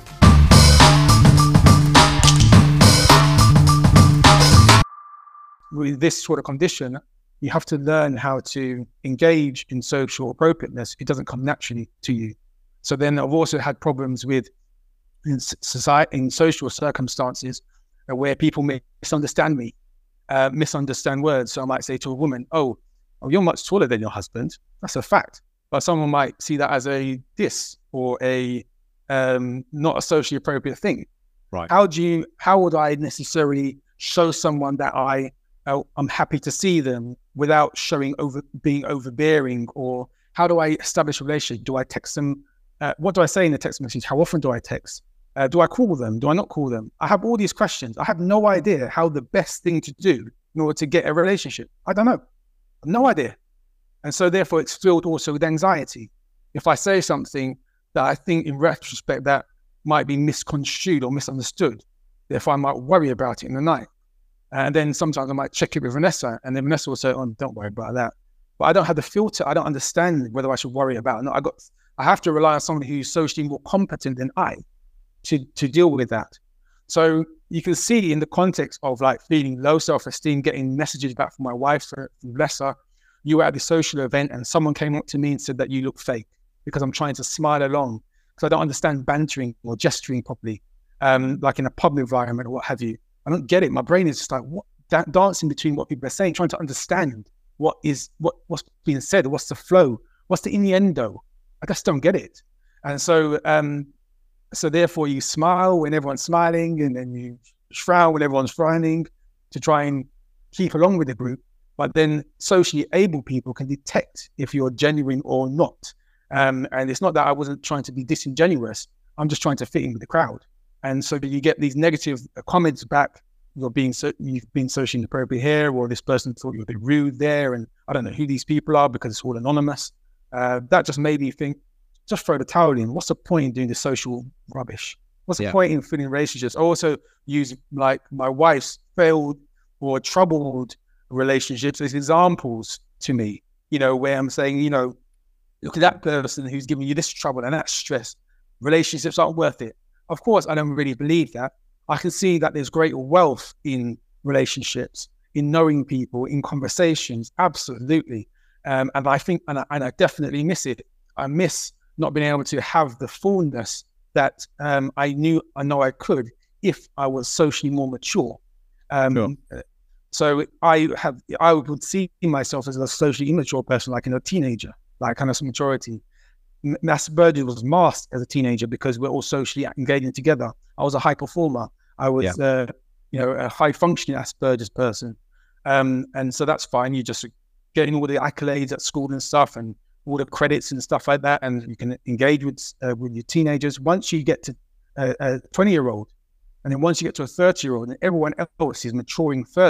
With this sort of condition, you have to learn how to engage in social appropriateness. It doesn't come naturally to you. So then I've also had problems with in society, in social circumstances uh, where people may misunderstand me, uh, misunderstand words. So I might say to a woman, oh, oh, you're much taller than your husband. That's a fact. But someone might see that as a diss or a um, not a socially appropriate thing. Right. How do you, how would I necessarily show someone that I, uh, I'm happy to see them without showing over, being overbearing? Or how do I establish a relationship? Do I text them? Uh, what do I say in the text message? How often do I text? Uh, do I call them? Do I not call them? I have all these questions. I have no idea how the best thing to do in order to get a relationship. I don't know. No idea. And so therefore it's filled also with anxiety. If I say something that I think in retrospect that might be misconstrued or misunderstood, therefore I might worry about it in the night. And then sometimes I might check it with Vanessa and then Vanessa will say, oh, don't worry about that. But I don't have the filter. I don't understand whether I should worry about it or not. I got, I have to rely on somebody who's socially more competent than I to, to deal with that. So you can see in the context of like feeling low self-esteem, getting messages back from my wife, from Vanessa, you were at the social event and someone came up to me and said that you look fake because I'm trying to smile along because I don't understand bantering or gesturing properly, um, like in a pub environment or what have you. I don't get it. My brain is just like what, da- dancing between what people are saying, trying to understand what is what what's being said, what's the flow, what's the innuendo. I just don't get it. And so, um, so therefore, you smile when everyone's smiling, and then you frown when everyone's frowning to try and keep along with the group. But then socially able people can detect if you're genuine or not. Um, and it's not that I wasn't trying to be disingenuous. I'm just trying to fit in with the crowd. And so you get these negative comments back. You're being so, you've been socially inappropriate here, or this person thought you were a bit rude there, and I don't know who these people are because it's all anonymous. Uh, that just made me think, just throw the towel in. What's the point in doing this social rubbish? What's the Yeah. point in filling relationships? I also use like my wife's failed or troubled relationships as examples to me, you know, where I'm saying, you know, look at that person who's giving you this trouble and that stress. Relationships aren't worth it. Of course, I don't really believe that. I can see that there's great wealth in relationships, in knowing people, in conversations, absolutely. Um, and I think, and I, and I definitely miss it. I miss not being able to have the fullness that um, I knew, I know I could if I was socially more mature. Um, Sure. So I have, I would see myself as a socially immature person, like in a teenager, like kind of some maturity. Asperger's was masked as a teenager because we're all socially engaging together. I was a high performer. I was, Yeah. uh, you know, a high functioning Asperger's person. Um, and so that's fine. You just getting all the accolades at school and stuff and all the credits and stuff like that. And you can engage with, uh, with your teenagers. Once you get to a, a twenty year old, and then once you get to a thirty year old and everyone else is maturing further,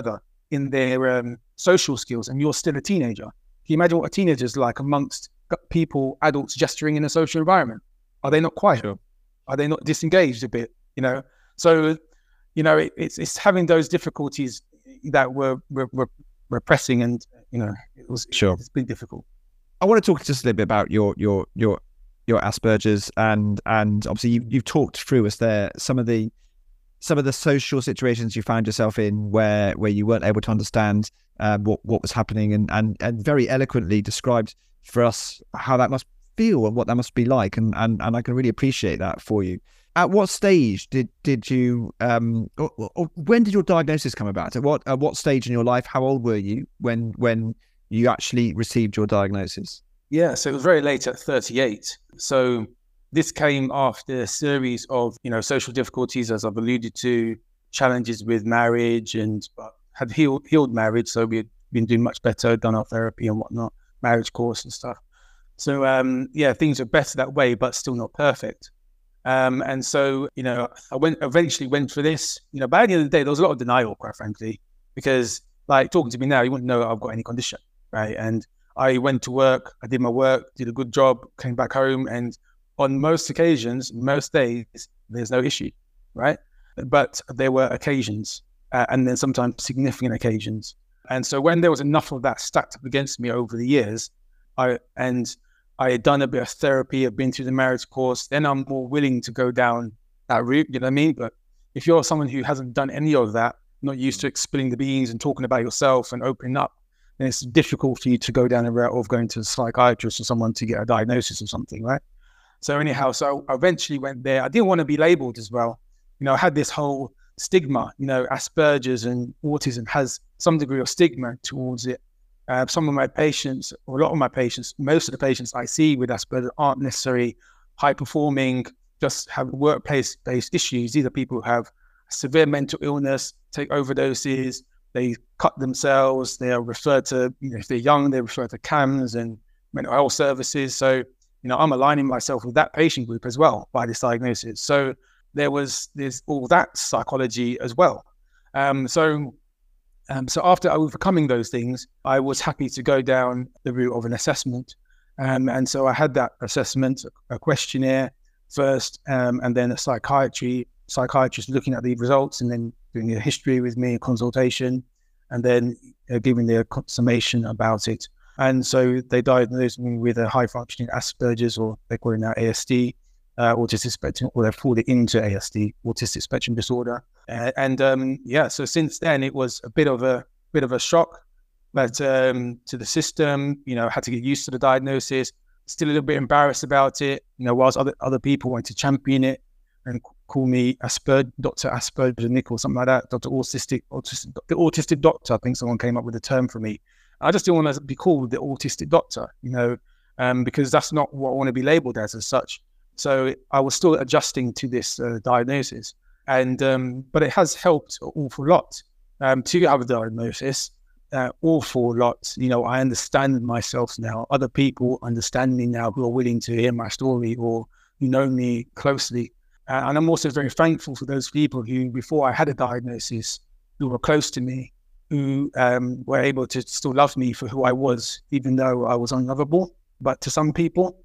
in their um, social skills, and you're still a teenager. Can you imagine what a teenager's like amongst people, adults gesturing in a social environment? Are they not quiet? Sure. Are they not disengaged a bit? You know, so you know it, it's it's having those difficulties that were were, were repressing, and you know it was Sure. it's been difficult. I want to talk just a little bit about your your your your Asperger's, and and obviously you, you've talked through us there some of the some of the social situations you found yourself in where where you weren't able to understand uh, what what was happening, and and and very eloquently described for us how that must feel and what that must be like, and and and I can really appreciate that for you. At what stage did did you um or, or when did your diagnosis come about? At what at what stage in your life? How old were you when when you actually received your diagnosis? Yeah, so it was very late at thirty-eight. So this came after a series of, you know, social difficulties, as I've alluded to, challenges with marriage, and uh, had healed, healed marriage. So we had been doing much better, done our therapy and whatnot, marriage course and stuff. So, um, yeah, things are better that way, but still not perfect. Um, and so, you know, I went eventually went for this. You know, by the end of the day, there was a lot of denial, quite frankly, because like talking to me now, you wouldn't know I've got any condition, right? And I went to work, I did my work, did a good job, came back home, and on most occasions, most days, there's no issue, right? But there were occasions, uh, and then sometimes significant occasions. And so when there was enough of that stacked up against me over the years, I and I had done a bit of therapy, I've been through the marriage course, then I'm more willing to go down that route, you know what I mean? But if you're someone who hasn't done any of that, not used to spilling the beans and talking about yourself and opening up, then it's difficult for you to go down the route of going to a psychiatrist or someone to get a diagnosis or something, right? So anyhow, so I eventually went there. I didn't want to be labeled as well. You know, I had this whole stigma, you know, Asperger's and autism has some degree of stigma towards it. Uh, some of my patients, or a lot of my patients, most of the patients I see with Asperger's aren't necessarily high performing, just have workplace-based issues. These are people who have severe mental illness, take overdoses, they cut themselves, they are referred to, you know, if they're young, they're referred to C A M S and mental health services. So, you know, I'm aligning myself with that patient group as well by this diagnosis. So there was there's all that psychology as well. Um, so um, so after overcoming those things, I was happy to go down the route of an assessment. Um, and so I had that assessment, a questionnaire first, um, and then a psychiatry psychiatrist looking at the results and then doing a history with me, a consultation, and then uh, giving their summation about it. And so they diagnosed me with a high functioning Asperger's, or they call it now A S D, uh, autistic spectrum, or they've called it into A S D, autistic spectrum disorder. Uh, and um, yeah, so since then it was a bit of a bit of a shock, but um, to the system, you know, had to get used to the diagnosis. Still a little bit embarrassed about it, you know, whilst other other people want to champion it and call me Asperger, Doctor Asperger Nick or something like that, Doctor Autistic, autistic, the autistic doctor. I think someone came up with a term for me. I just didn't want to be called the autistic doctor, you know, um, because that's not what I want to be labeled as as such. So I was still adjusting to this uh, diagnosis, and um, but it has helped an awful lot um, to have a diagnosis. Uh, awful lot. You know, I understand myself now. Other people understand me now who are willing to hear my story or who know me closely. Uh, and I'm also very thankful for those people who, before I had a diagnosis, who were close to me, who um, were able to still love me for who I was, even though I was unlovable, but to some people.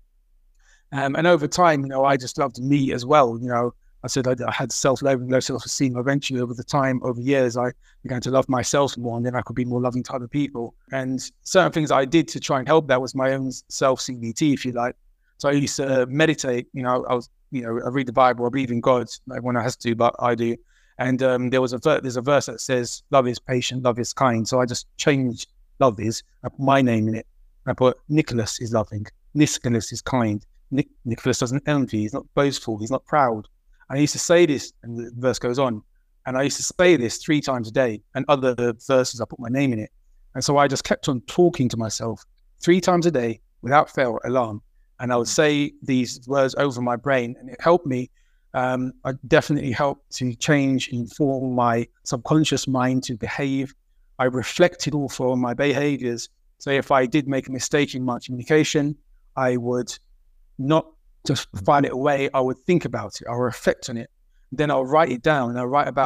Um, and over time, you know, I just loved me as well. You know, I said I, I had self-love and low self-esteem. Eventually, over the time, over years, I began to love myself more, and then I could be more loving to other people. And certain things I did to try and help that was my own self-C B T, if you like. So I used to uh, meditate. You know, I was, you know, I read the Bible, I believe in God. Everyone has to, but I do. And um, there was a ver- there's a verse that says, "Love is patient, love is kind." So I just changed "love is." I put my name in it. I put Nicholas is loving, Nicholas is kind. Nic- Nicholas doesn't envy. He's not boastful. He's not proud. And I used to say this, and the verse goes on. And I used to say this three times a day. And other verses, I put my name in it. And so I just kept on talking to myself three times a day without fail, alarm. And I would say these words over my brain, and it helped me. Um, it definitely helped to change, inform my subconscious mind to behave. I reflected also on my behaviors. So if I did make a mistake in my communication, I would not just file it away. I would think about it. I'll reflect on it. Then I'll write it down. And I'll write about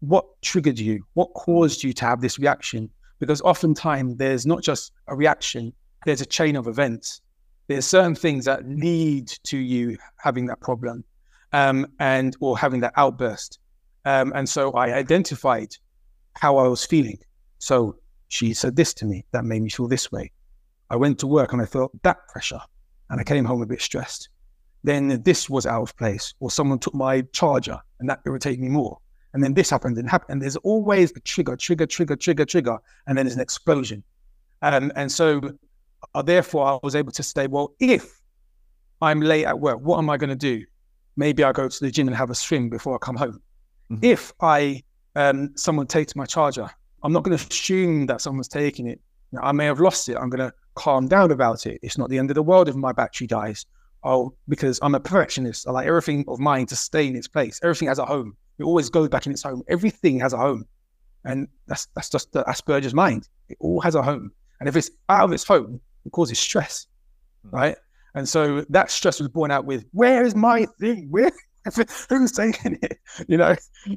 what triggered you? What caused you to have this reaction? Because oftentimes there's not just a reaction, there's a chain of events. There's certain things that lead to you having that problem um, and or having that outburst. Um, and so I identified how I was feeling. So she said this to me, that made me feel this way. I went to work and I felt that pressure and I came home a bit stressed. Then this was out of place, or someone took my charger and that irritated me more. And then this happened and happened. And there's always a trigger, trigger, trigger, trigger, trigger, and then there's an explosion. Um, and so uh, therefore I was able to say, well, if I'm late at work, what am I going to do? Maybe I go to the gym and have a swim before I come home. Mm-hmm. If I um, someone takes my charger, I'm not going to assume that someone's taking it. You know, I may have lost it. I'm going to calm down about it. It's not the end of the world if my battery dies. Oh, because I'm a perfectionist. I like everything of mine to stay in its place. Everything has a home. It always goes back in its home. Everything has a home. And that's that's just the Asperger's mind. It all has a home. And if it's out of its home, it causes stress, mm-hmm. right? And so that stress was born out with, where is my thing? Where, who's taking it? You know?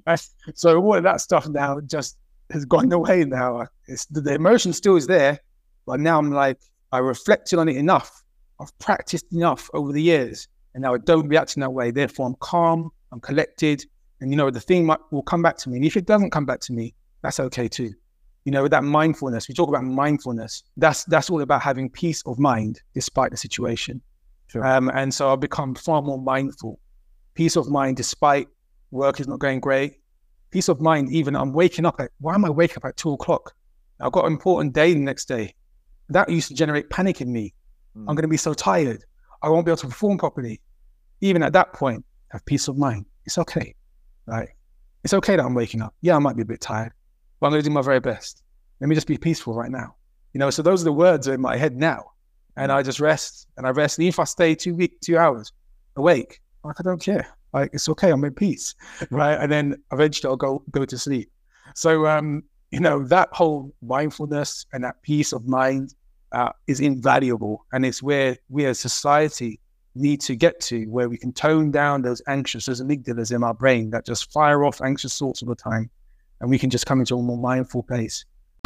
So all of that stuff now just has gone away now. It's, the emotion still is there, but now I'm like, I reflected on it enough. I've practiced enough over the years, and now I don't react in that way. Therefore, I'm calm, I'm collected, and you know, the thing might, will come back to me. And if it doesn't come back to me, that's okay too. You know, with that mindfulness, we talk about mindfulness. That's that's all about having peace of mind despite the situation. Sure. Um, and so I've become far more mindful. Peace of mind despite work is not going great. Peace of mind, even I'm waking up at, why am I waking up at two o'clock? I've got an important day the next day. That used to generate panic in me. Mm. I'm going to be so tired. I won't be able to perform properly. Even at that point, have peace of mind. It's okay, right? It's okay that I'm waking up. Yeah, I might be a bit tired, but I'm going to do my very best. Let me just be peaceful right now. You know, so those are the words in my head now. And I just rest and I rest. And even if I stay two week, two hours awake, like I don't care. Like it's okay, I'm in peace, right? And then eventually I'll go go to sleep. So um, you know, that whole mindfulness and that peace of mind uh, is invaluable, and it's where we as society need to get to, where we can tone down those anxious, those amygdalas in our brain that just fire off anxious thoughts all the time, and we can just come into a more mindful place.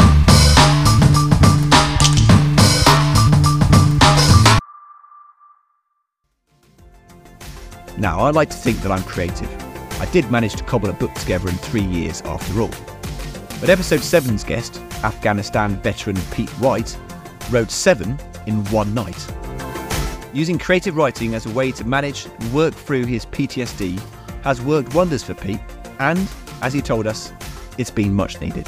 Now, I like to think that I'm creative. I did manage to cobble a book together in three years after all. But episode seven's guest, Afghanistan veteran Pete White, wrote seven in one night. Using creative writing as a way to manage and work through his P T S D has worked wonders for Pete, and, as he told us, it's been much needed.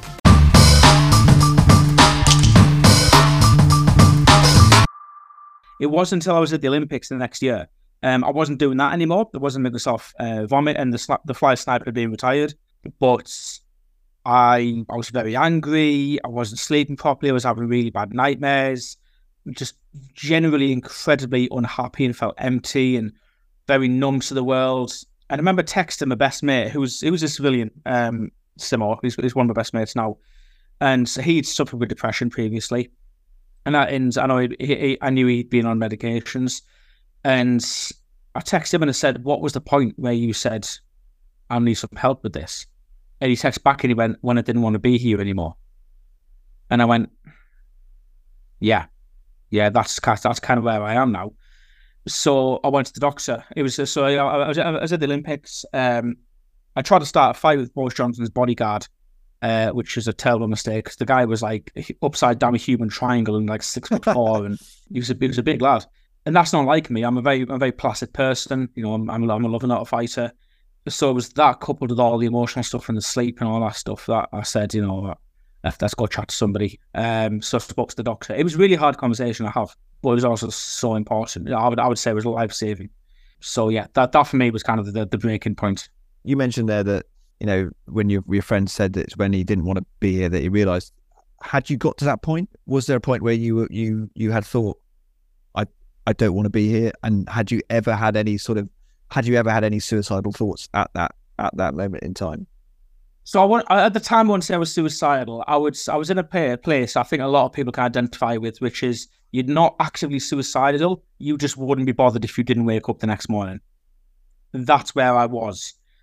It wasn't until I was at the Olympics the next year. Um, I wasn't doing that anymore. I wasn't making myself uh, vomit, and the, sla- the fly sniper had been retired. But I I was very angry. I wasn't sleeping properly. I was having really bad nightmares. Just generally incredibly unhappy and felt empty and very numb to the world. And I remember texting my best mate, who was who was a civilian, um, Simo. He's, he's one of my best mates now, and so he'd suffered with depression previously. And I, and I know he, he, I knew he'd been on medications. And I texted him and I said, what was the point where you said, I need some help with this? And he texted back and he went, when I didn't want to be here anymore. And I went, yeah, yeah, that's, that's kind of where I am now. So I went to the doctor. It was so I, I, was, I was at the Olympics. Um, I tried to start a fight with Boris Johnson's bodyguard, uh, which was a terrible mistake because the guy was like upside down a human triangle and like six foot four, and he was a, he was a big lad. And that's not like me. I'm a very, I'm a very placid person. You know, I'm, I'm, I'm a loving not a fighter. So it was that coupled with all the emotional stuff and the sleep and all that stuff that I said, you know, let's go chat to somebody. Um, so I spoke to the doctor. It was a really hard conversation to have, but it was also so important. I would, I would say it was life saving. So yeah, that, that for me was kind of the, the breaking point. You mentioned there that, you know, when your your friend said that when he didn't want to be here, that he realised. Had you got to that point? Was there a point where you you you had thought, I I don't want to be here? And had you ever had any sort of, had you ever had any suicidal thoughts at that at that moment in time? So I want, at the time, once I was suicidal, I would I was in a place I think a lot of people can identify with, which is you're not actively suicidal. You just wouldn't be bothered if you didn't wake up the next morning. And that's where I was.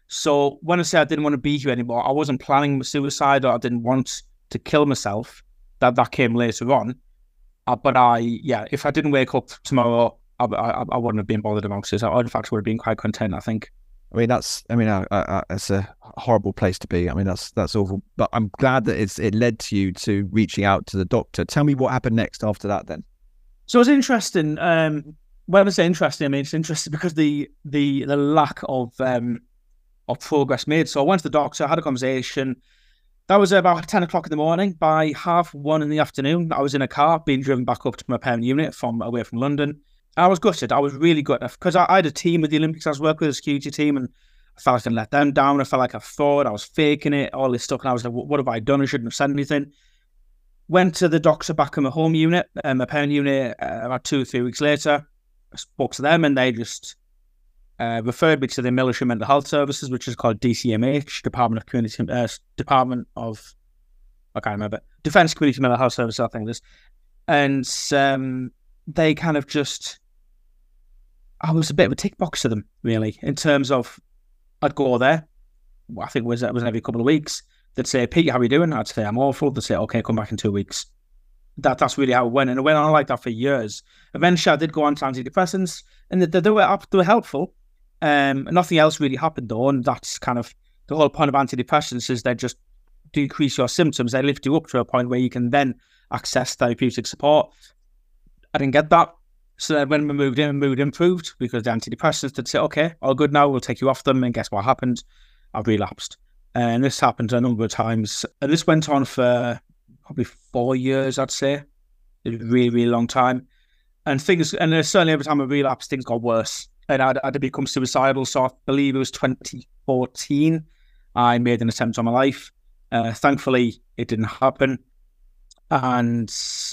So when I say I didn't want to be here anymore, I wasn't planning suicide or I didn't want to kill myself. That that came later on. Uh, but I, yeah, if I didn't wake up tomorrow, I, I, I wouldn't have been bothered about it. I, in fact, would have been quite content, I think. I mean, that's, I mean, uh, uh, it's a horrible place to be. I mean, that's that's awful. But I'm glad that it's it led to you to reaching out to the doctor. Tell me what happened next after that then. So it's interesting. Um, when I say interesting, I mean, it's interesting because the the the lack of um, of progress made. So I went to the doctor, I had a conversation. That was about ten o'clock in the morning. By half one in the afternoon, I was in a car being driven back up to my parent unit from away from London. I was gutted. I was really gutted because I, I had a team with the Olympics. I was working with a security team and I felt like I didn't let them down. I felt like I thought I was faking it, all this stuff. And I was like, what have I done? I shouldn't have said anything. Went to the doctor back in my home unit, uh, my parent unit, uh, about two or three weeks later. I spoke to them and they just uh, referred me to the Military Mental Health Services, which is called D C M H, Department of Community, uh, Department of, I can't remember, Defence Community Mental Health Services, I think it is. And um, they kind of just, I was a bit of a tick box to them, really, in terms of I'd go there. I think it was, it was every couple of weeks. They'd say, Pete, how are you doing? I'd say, I'm awful. They'd say, okay, come back in two weeks. That That's really how it went. And it went on like that for years. Eventually, I did go on to antidepressants, and they, they, were, they were helpful. Um, nothing else really happened, though. And that's kind of the whole point of antidepressants is they just decrease your symptoms. They lift you up to a point where you can then access therapeutic support. I didn't get that. So then when we moved in, mood improved because the antidepressants did say, okay, all good now, we'll take you off them. And guess what happened? I relapsed. And this happened a number of times. And this went on for probably four years, I'd say. It was a really, really long time. And things, and certainly every time I relapsed, things got worse. And I'd, I'd become suicidal. So I believe it was twenty fourteen. I made an attempt on my life. Uh, thankfully, it didn't happen. And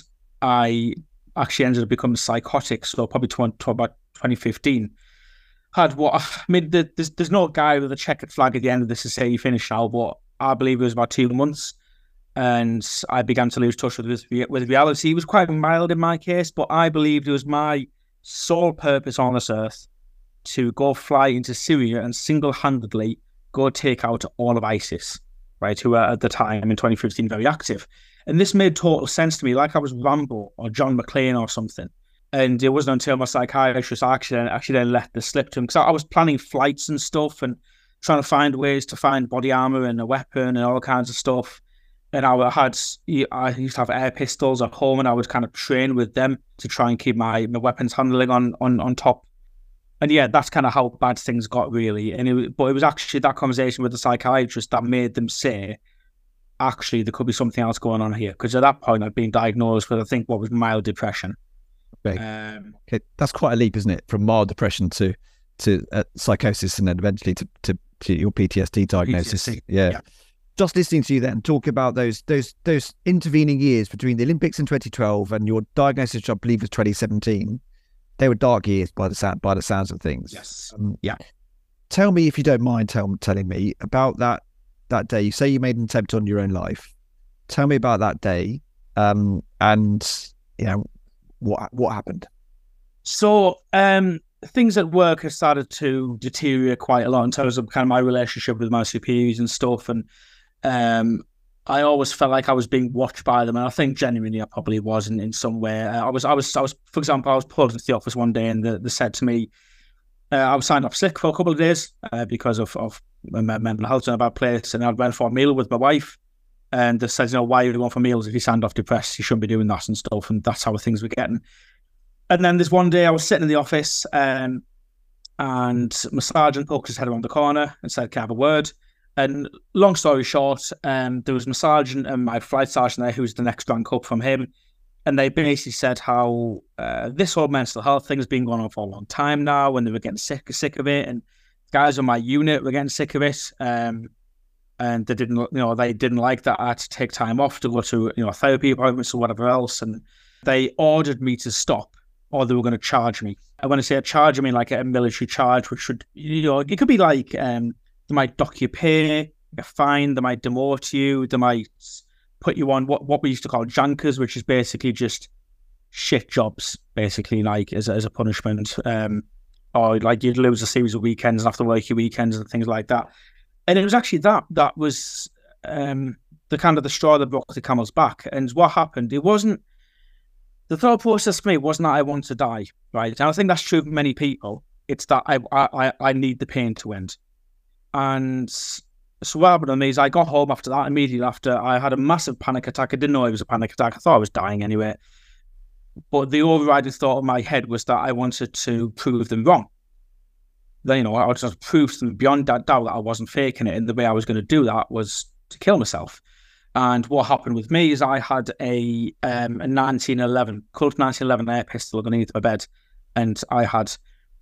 I actually ended up becoming psychotic. So probably to, to about twenty fifteen. Had what, I mean, there's, there's no guy with a checkered flag at the end of this to say you finished now, but I believe it was about two months. And I began to lose touch with, with reality. It was quite mild in my case, but I believed it was my sole purpose on this earth to go fly into Syria and single-handedly go take out all of ISIS, right, who were at the time in twenty fifteen very active. And this made total sense to me, like I was Rambo or John McClane or something. And it wasn't until my psychiatrist actually, actually then let this slip to him. Because I was planning flights and stuff and trying to find ways to find body armor and a weapon and all kinds of stuff. And I had, I used to have air pistols at home and I would kind of train with them to try and keep my, my weapons handling on, on, on top. And yeah, that's kind of how bad things got, really. And it, but it was actually that conversation with the psychiatrist that made them say, actually, there could be something else going on here. Because at that point, I'd been diagnosed with, I think, what was mild depression. Okay. Um, okay, that's quite a leap, isn't it? From mild depression to to uh, psychosis, and then eventually to, to, to your P T S D diagnosis. P T S D, yeah. yeah. Just listening to you then talk about those those those intervening years between the Olympics in twenty twelve and your diagnosis, which I believe was twenty seventeen. They were dark years by the sound by the sounds of things. Yes. Um, yeah. Tell me, if you don't mind, tell telling me about that that day. You say you made an attempt on your own life. Tell me about that day, um, and you know what what happened. So um, things at work have started to deteriorate quite a lot in terms of kind of my relationship with my superiors and stuff, and um, I always felt like I was being watched by them, and I think genuinely I probably was in, in some way. Uh, I was, I was, I was. For example, I was pulled into the office one day, and they, they said to me, uh, I was signed off sick for a couple of days uh, because of of my mental health in a bad place, and I went for a meal with my wife. And they said, you know, why are you going for meals if you signed off depressed? You shouldn't be doing that and stuff. And that's how things were getting. And then this one day I was sitting in the office um, and my sergeant poked his head around the corner and said, can I have a word? And long story short, um, there was my sergeant and my flight sergeant there who was the next rank up from him. And they basically said how uh, this whole mental health thing has been going on for a long time now, and they were getting sick, sick of it. And guys on my unit were getting sick of it. Um, And they didn't, you know, they didn't like that I had to take time off to go to, you know, therapy appointments or whatever else. And they ordered me to stop, or they were going to charge me. And when I say a charge, I mean like a military charge, which would, you know, it could be like um, they might dock your pay, a fine, they might demote you, they might put you on what, what we used to call jankers, which is basically just shit jobs, basically, like as, as a punishment. Um, or like you'd lose a series of weekends and have to work your weekends and things like that. And it was actually that that was um, the kind of the straw that broke the camel's back. And what happened? It wasn't the thought process for me wasn't that I want to die, right? And I think that's true for many people. It's that I I I need the pain to end. And so what happened to me is I got home after that. Immediately after, I had a massive panic attack. I didn't know it was a panic attack. I thought I was dying anyway. But the overriding thought in my head was that I wanted to prove them wrong. Then, you know, I just proved to them beyond that doubt that I wasn't faking it. And the way I was going to do that was to kill myself. And what happened with me is I had a um, a nineteen eleven, Colt nineteen eleven air pistol underneath my bed. And I had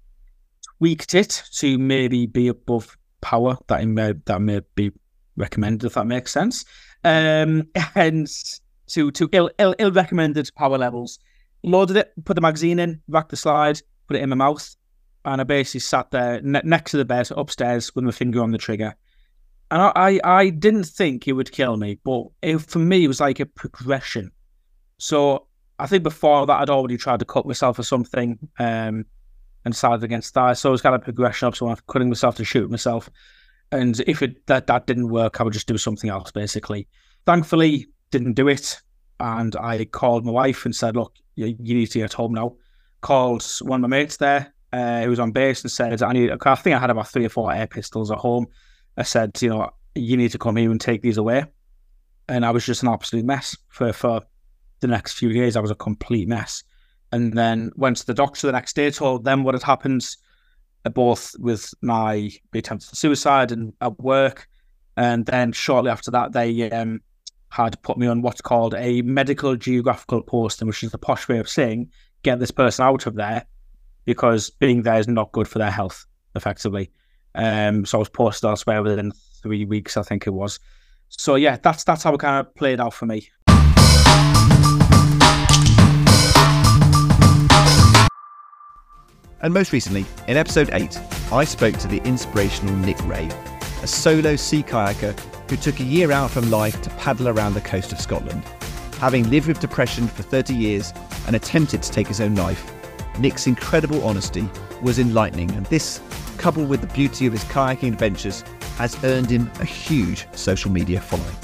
tweaked it to maybe be above power that may, that may be recommended, if that makes sense. Um, and to to ill, ill, ill recommended power levels. Loaded it, put the magazine in, racked the slide, put it in my mouth, and I basically sat there ne- next to the bed upstairs with my finger on the trigger. And I, I, I didn't think it would kill me, but it, for me, it was like a progression. So I think before that, I'd already tried to cut myself or something um, and decided against that. So it was kind of a progression up, so I'm cutting myself to shoot myself. And if it that, that didn't work, I would just do something else, basically. Thankfully, didn't do it. And I called my wife and said, look, you, you need to get home now. Called one of my mates there, uh, who was on base, and said, I need, I think I had about three or four air pistols at home. I said, you know, you need to come here and take these away. And I was just an absolute mess for, for the next few days. I was a complete mess. And then went to the doctor the next day, told them what had happened, uh, both with my attempted suicide and at work. And then shortly after that, they um, had put me on what's called a medical geographical posting, which is the posh way of saying, get this person out of there, because being there is not good for their health, effectively. Um, so I was posted elsewhere within three weeks, I think it was. So yeah, that's that's how it kind of played out for me. And most recently, in episode eight, I spoke to the inspirational Nick Ray, a solo sea kayaker who took a year out from life to paddle around the coast of Scotland. Having lived with depression for thirty years and attempted to take his own life, Nick's incredible honesty was enlightening, and this, coupled with the beauty of his kayaking adventures, has earned him a huge social media following.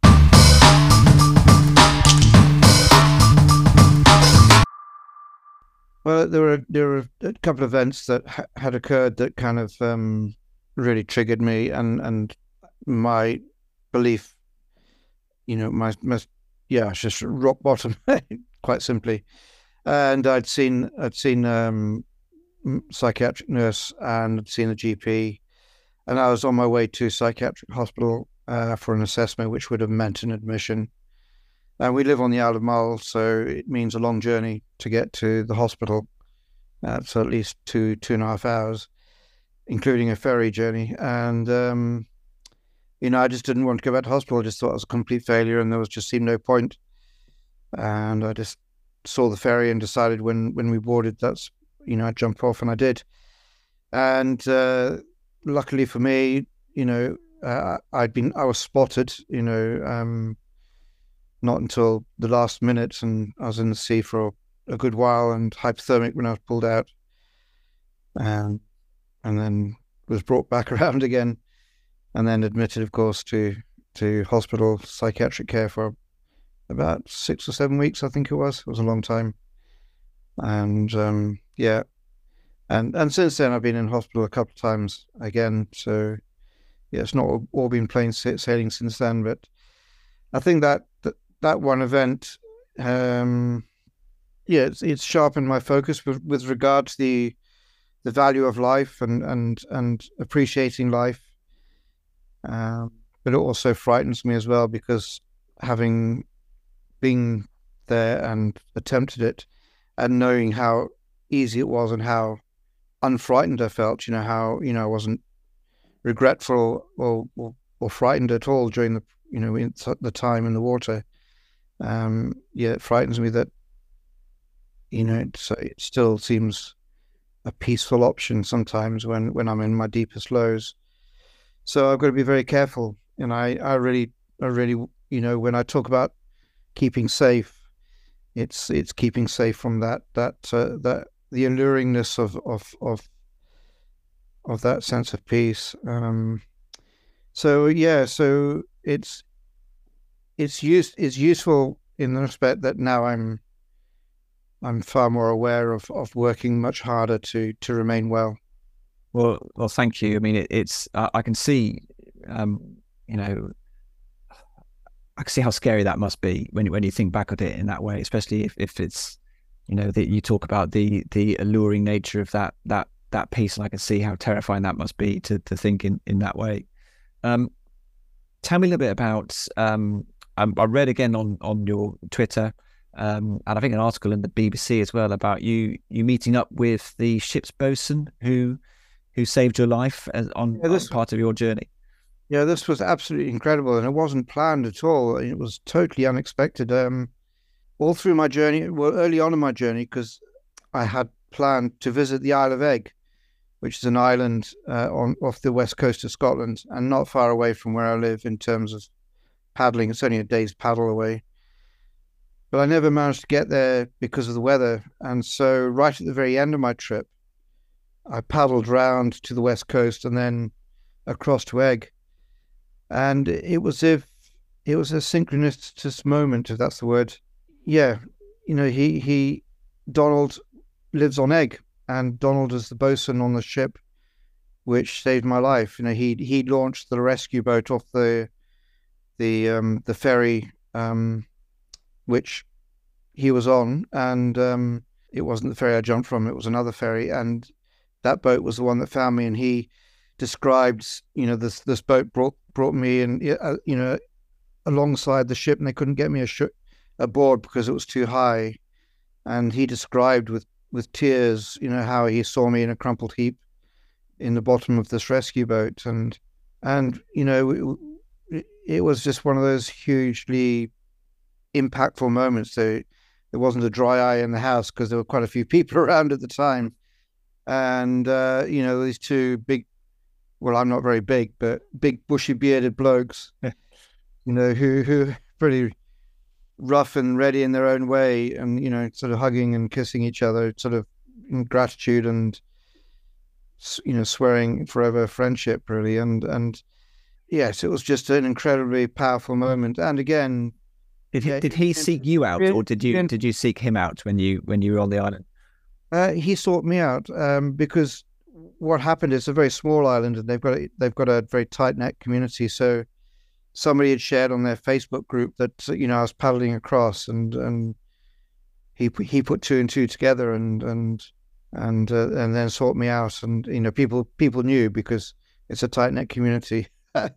Well, there were there were a couple of events that ha- had occurred that kind of um, really triggered me, and, and my belief, you know, my, my yeah, it's just rock bottom, quite simply. And I'd seen I'd seen um, psychiatric nurse and I'd seen a G P, and I was on my way to psychiatric hospital uh, for an assessment, which would have meant an admission. And we live on the Isle of Mull, so it means a long journey to get to the hospital. Uh, so at least two, two and a half hours, including a ferry journey. And, um, you know, I just didn't want to go back to hospital. I just thought it was a complete failure and there was just seemed no point. And I just saw the ferry and decided when, when we boarded, that's, you know, I'd jump off, and I did. And uh, luckily for me, you know, uh, I'd been, I was spotted, you know, um, not until the last minute, and I was in the sea for a good while and hypothermic when I was pulled out, and and then was brought back around again, and then admitted, of course, to to hospital psychiatric care for about six or seven weeks, I think it was. It was a long time, and um, yeah, and and since then I've been in hospital a couple of times again. So yeah, it's not all been plain sailing since then, but I think that that, that one event, um, yeah, it's, it's sharpened my focus with, with regard to the the value of life and and and appreciating life. Um, but it also frightens me as well, because having been there and attempted it, and knowing how easy it was and how unfrightened I felt, you know, how, you know, I wasn't regretful or or, or frightened at all during the, you know, in the time in the water. Um, yeah, it frightens me that, you know, it's, it still seems a peaceful option sometimes when, when I'm in my deepest lows. So I've got to be very careful. And I, I really, I really, you know, when I talk about keeping safe, it's it's keeping safe from that that uh, that the alluringness of of of of that sense of peace. Um, so yeah, so it's it's use it's useful in the respect that now I'm I'm far more aware of, of working much harder to to remain well. Well, well, thank you. I mean, it, it's uh, I can see, um, you know, I can see how scary that must be when when you think back at it in that way, especially if, if it's, you know, that you talk about the the alluring nature of that that that piece, and I can see how terrifying that must be to to think in in that way. Um, tell me a little bit about. Um, I, I read again on on your Twitter. Um, and I think an article in the B B C as well about you you meeting up with the ship's bosun who who saved your life as, on, yeah, this, on part of your journey. Yeah, this was absolutely incredible, and it wasn't planned at all. It was totally unexpected. Um, all through my journey, well, early on in my journey, because I had planned to visit the Isle of Egg, which is an island uh, on off the west coast of Scotland, and not far away from where I live in terms of paddling. It's only a day's paddle away. But I never managed to get there because of the weather. And so right at the very end of my trip, I paddled round to the west coast and then across to Egg. And it was if it was a synchronous moment, if that's the word. Yeah, you know, he, he Donald lives on Egg, and Donald is the bosun on the ship which saved my life. You know, he he launched the rescue boat off the the um the ferry um which he was on, and um, it wasn't the ferry I jumped from, it was another ferry, and that boat was the one that found me, and he described, you know, this this boat brought brought me in, uh, you know, alongside the ship, and they couldn't get me a sh- aboard because it was too high, and he described with, with tears, you know, how he saw me in a crumpled heap in the bottom of this rescue boat, and, and you know, it, it was just one of those hugely impactful moments. So there wasn't a dry eye in the house because there were quite a few people around at the time, and uh, you know, these two big, well, I'm not very big, but big bushy bearded blokes, you know, who who pretty rough and ready in their own way, and you know, sort of hugging and kissing each other, sort of in gratitude and, you know, swearing forever friendship, really, and and yes, it was just an incredibly powerful moment. And again, Did he, yeah, did he seek you out, or did you in, did you seek him out when you when you were on the island? Uh, he sought me out um, because what happened is, it's a very small island, and they've got a, they've got a very tight knit community. So somebody had shared on their Facebook group that, you know, I was paddling across, and and he he put two and two together, and and and uh, and then sought me out, and you know, people people knew because it's a tight knit community.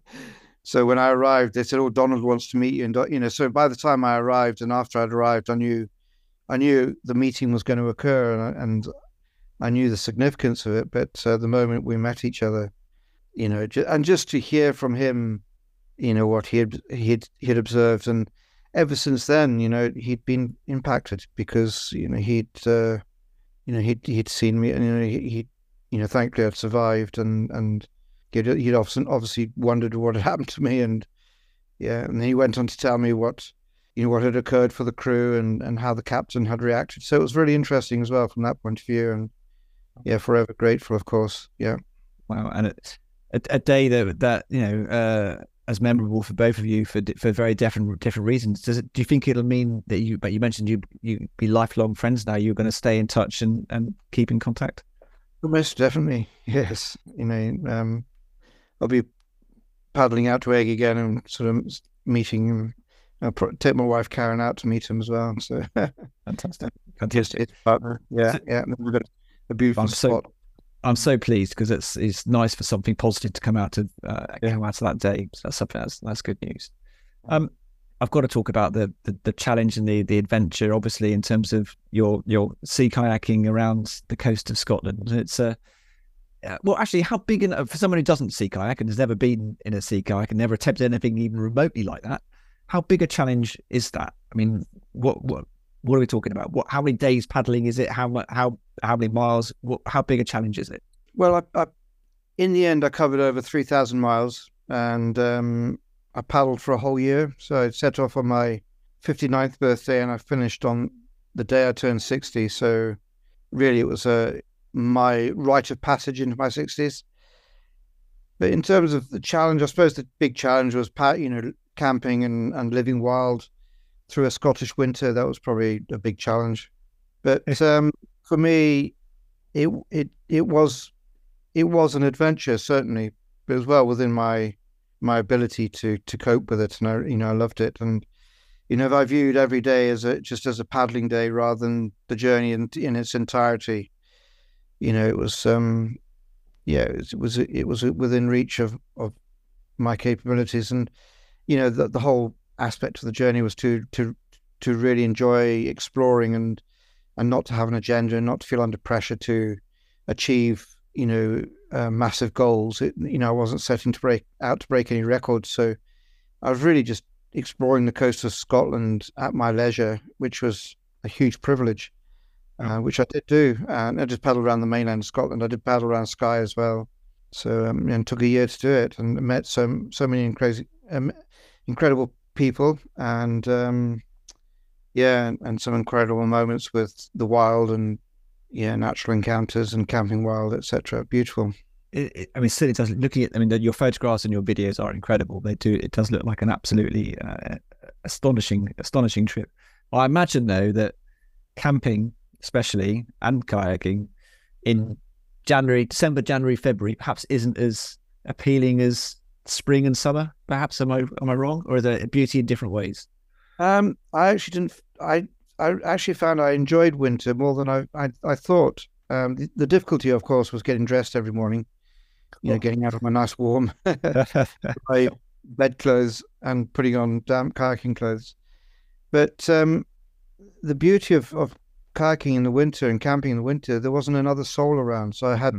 So when I arrived, they said, "Oh, Donald wants to meet you," and you know. So by the time I arrived, and after I'd arrived, I knew, I knew the meeting was going to occur, and, and I knew the significance of it. But uh, the moment we met each other, you know, and just to hear from him, you know, what he had he'd he'd observed, and ever since then, you know, he'd been impacted because you know he'd uh, you know he'd he'd seen me, and you know he, he you know thankfully I'd survived, and and. He'd, he'd often obviously wondered what had happened to me, and yeah, and he went on to tell me what, you know, what had occurred for the crew, and, and how the captain had reacted. So it was really interesting as well from that point of view, and yeah, forever grateful, of course. Yeah. Wow, and it's a, a day that that you know uh, as memorable for both of you for for very different different reasons. Does it? Do you think it'll mean that you? But you mentioned you you be lifelong friends now. You're going to stay in touch and and keep in contact. Most definitely, yes. You know. Um, I'll be paddling out to Egg again and sort of meeting him. I'll take my wife Karen out to meet him as well. So fantastic, fantastic. It's partner. Yeah, yeah. We've got a beautiful I'm spot. So, I'm so pleased because it's it's nice for something positive to come out of uh, yeah. come out of that day. So that's something that's that's good news. Um, I've got to talk about the, the the challenge and the the adventure, obviously, in terms of your your sea kayaking around the coast of Scotland. It's a Uh, well, actually, how big, in, for someone who doesn't sea kayak and has never been in a sea kayak and never attempted anything even remotely like that, how big a challenge is that? I mean, what what what are we talking about? What how many days paddling is it? How much? How how many miles? What, how big a challenge is it? Well, I, I, in the end, I covered over three thousand miles, and um, I paddled for a whole year. So I set off on my fifty-ninth birthday, and I finished on the day I turned sixty. So really, it was a my rite of passage into my sixties. But in terms of the challenge, I suppose the big challenge was, you know, camping and, and living wild through a Scottish winter. That was probably a big challenge. But um, for me, it it it was it was an adventure, certainly, but it was well within my my ability to to cope with it, and I you know I loved it. And you know, if I viewed every day as a just as a paddling day rather than the journey in in its entirety, you know, it was um yeah it was it was, it was within reach of of my capabilities. And you know, the the whole aspect of the journey was to to to really enjoy exploring and and not to have an agenda and not to feel under pressure to achieve, you know, uh, massive goals. It, you know, I wasn't setting to break out to break any records. So I was really just exploring the coast of Scotland at my leisure, which was a huge privilege, uh, which I did do. And I just paddled around the mainland of Scotland. I did paddle around Skye as well. So, um, and it took a year to do it, and met so, so many crazy, um, incredible people. And, um, yeah, and, and some incredible moments with the wild and yeah, natural encounters and camping wild, et cetera. Beautiful. It, it, I mean, certainly does. Looking at, I mean, your photographs and your videos are incredible. They do. It does look like an absolutely uh, astonishing, astonishing trip. I imagine though that camping, especially and kayaking, in January, December, January, February, perhaps isn't as appealing as spring and summer. Perhaps am I am I wrong, or is there beauty in different ways? Um, I actually didn't. I I actually found I enjoyed winter more than I I, I thought. Um, the, the difficulty, of course, was getting dressed every morning. You know, getting out of my nice warm my bedclothes and putting on damp kayaking clothes. But um, the beauty of, of kayaking in the winter and camping in the winter, there wasn't another soul around. So I had,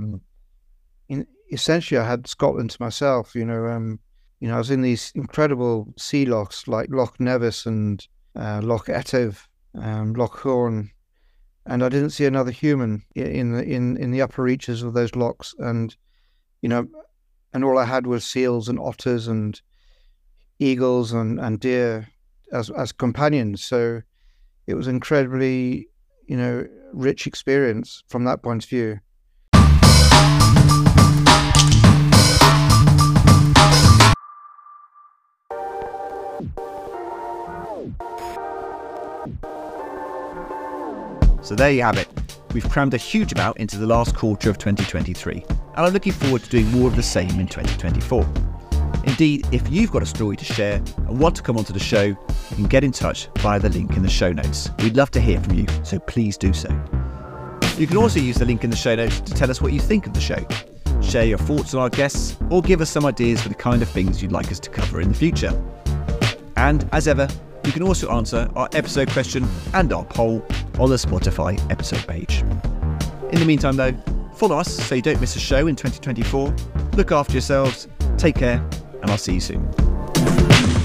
in, essentially, I had Scotland to myself. You know, um, you know, I was in these incredible sea lochs like Loch Nevis and uh, Loch Etive, um, Loch Horn, and I didn't see another human in the in in the upper reaches of those lochs. And you know, and all I had was seals and otters and eagles and, and deer as as companions. So it was incredibly, you know, rich experience from that point of view. So there you have it. We've crammed a huge amount into the last quarter of twenty twenty-three, and I'm looking forward to doing more of the same in twenty twenty-four. Indeed, if you've got a story to share and want to come onto the show, you can get in touch via the link in the show notes. We'd love to hear from you, so please do so. You can also use the link in the show notes to tell us what you think of the show, share your thoughts on our guests, or give us some ideas for the kind of things you'd like us to cover in the future. And as ever, you can also answer our episode question and our poll on the Spotify episode page. In the meantime though, follow us so you don't miss a show in twenty twenty-four. Look after yourselves, take care, and I'll see you soon.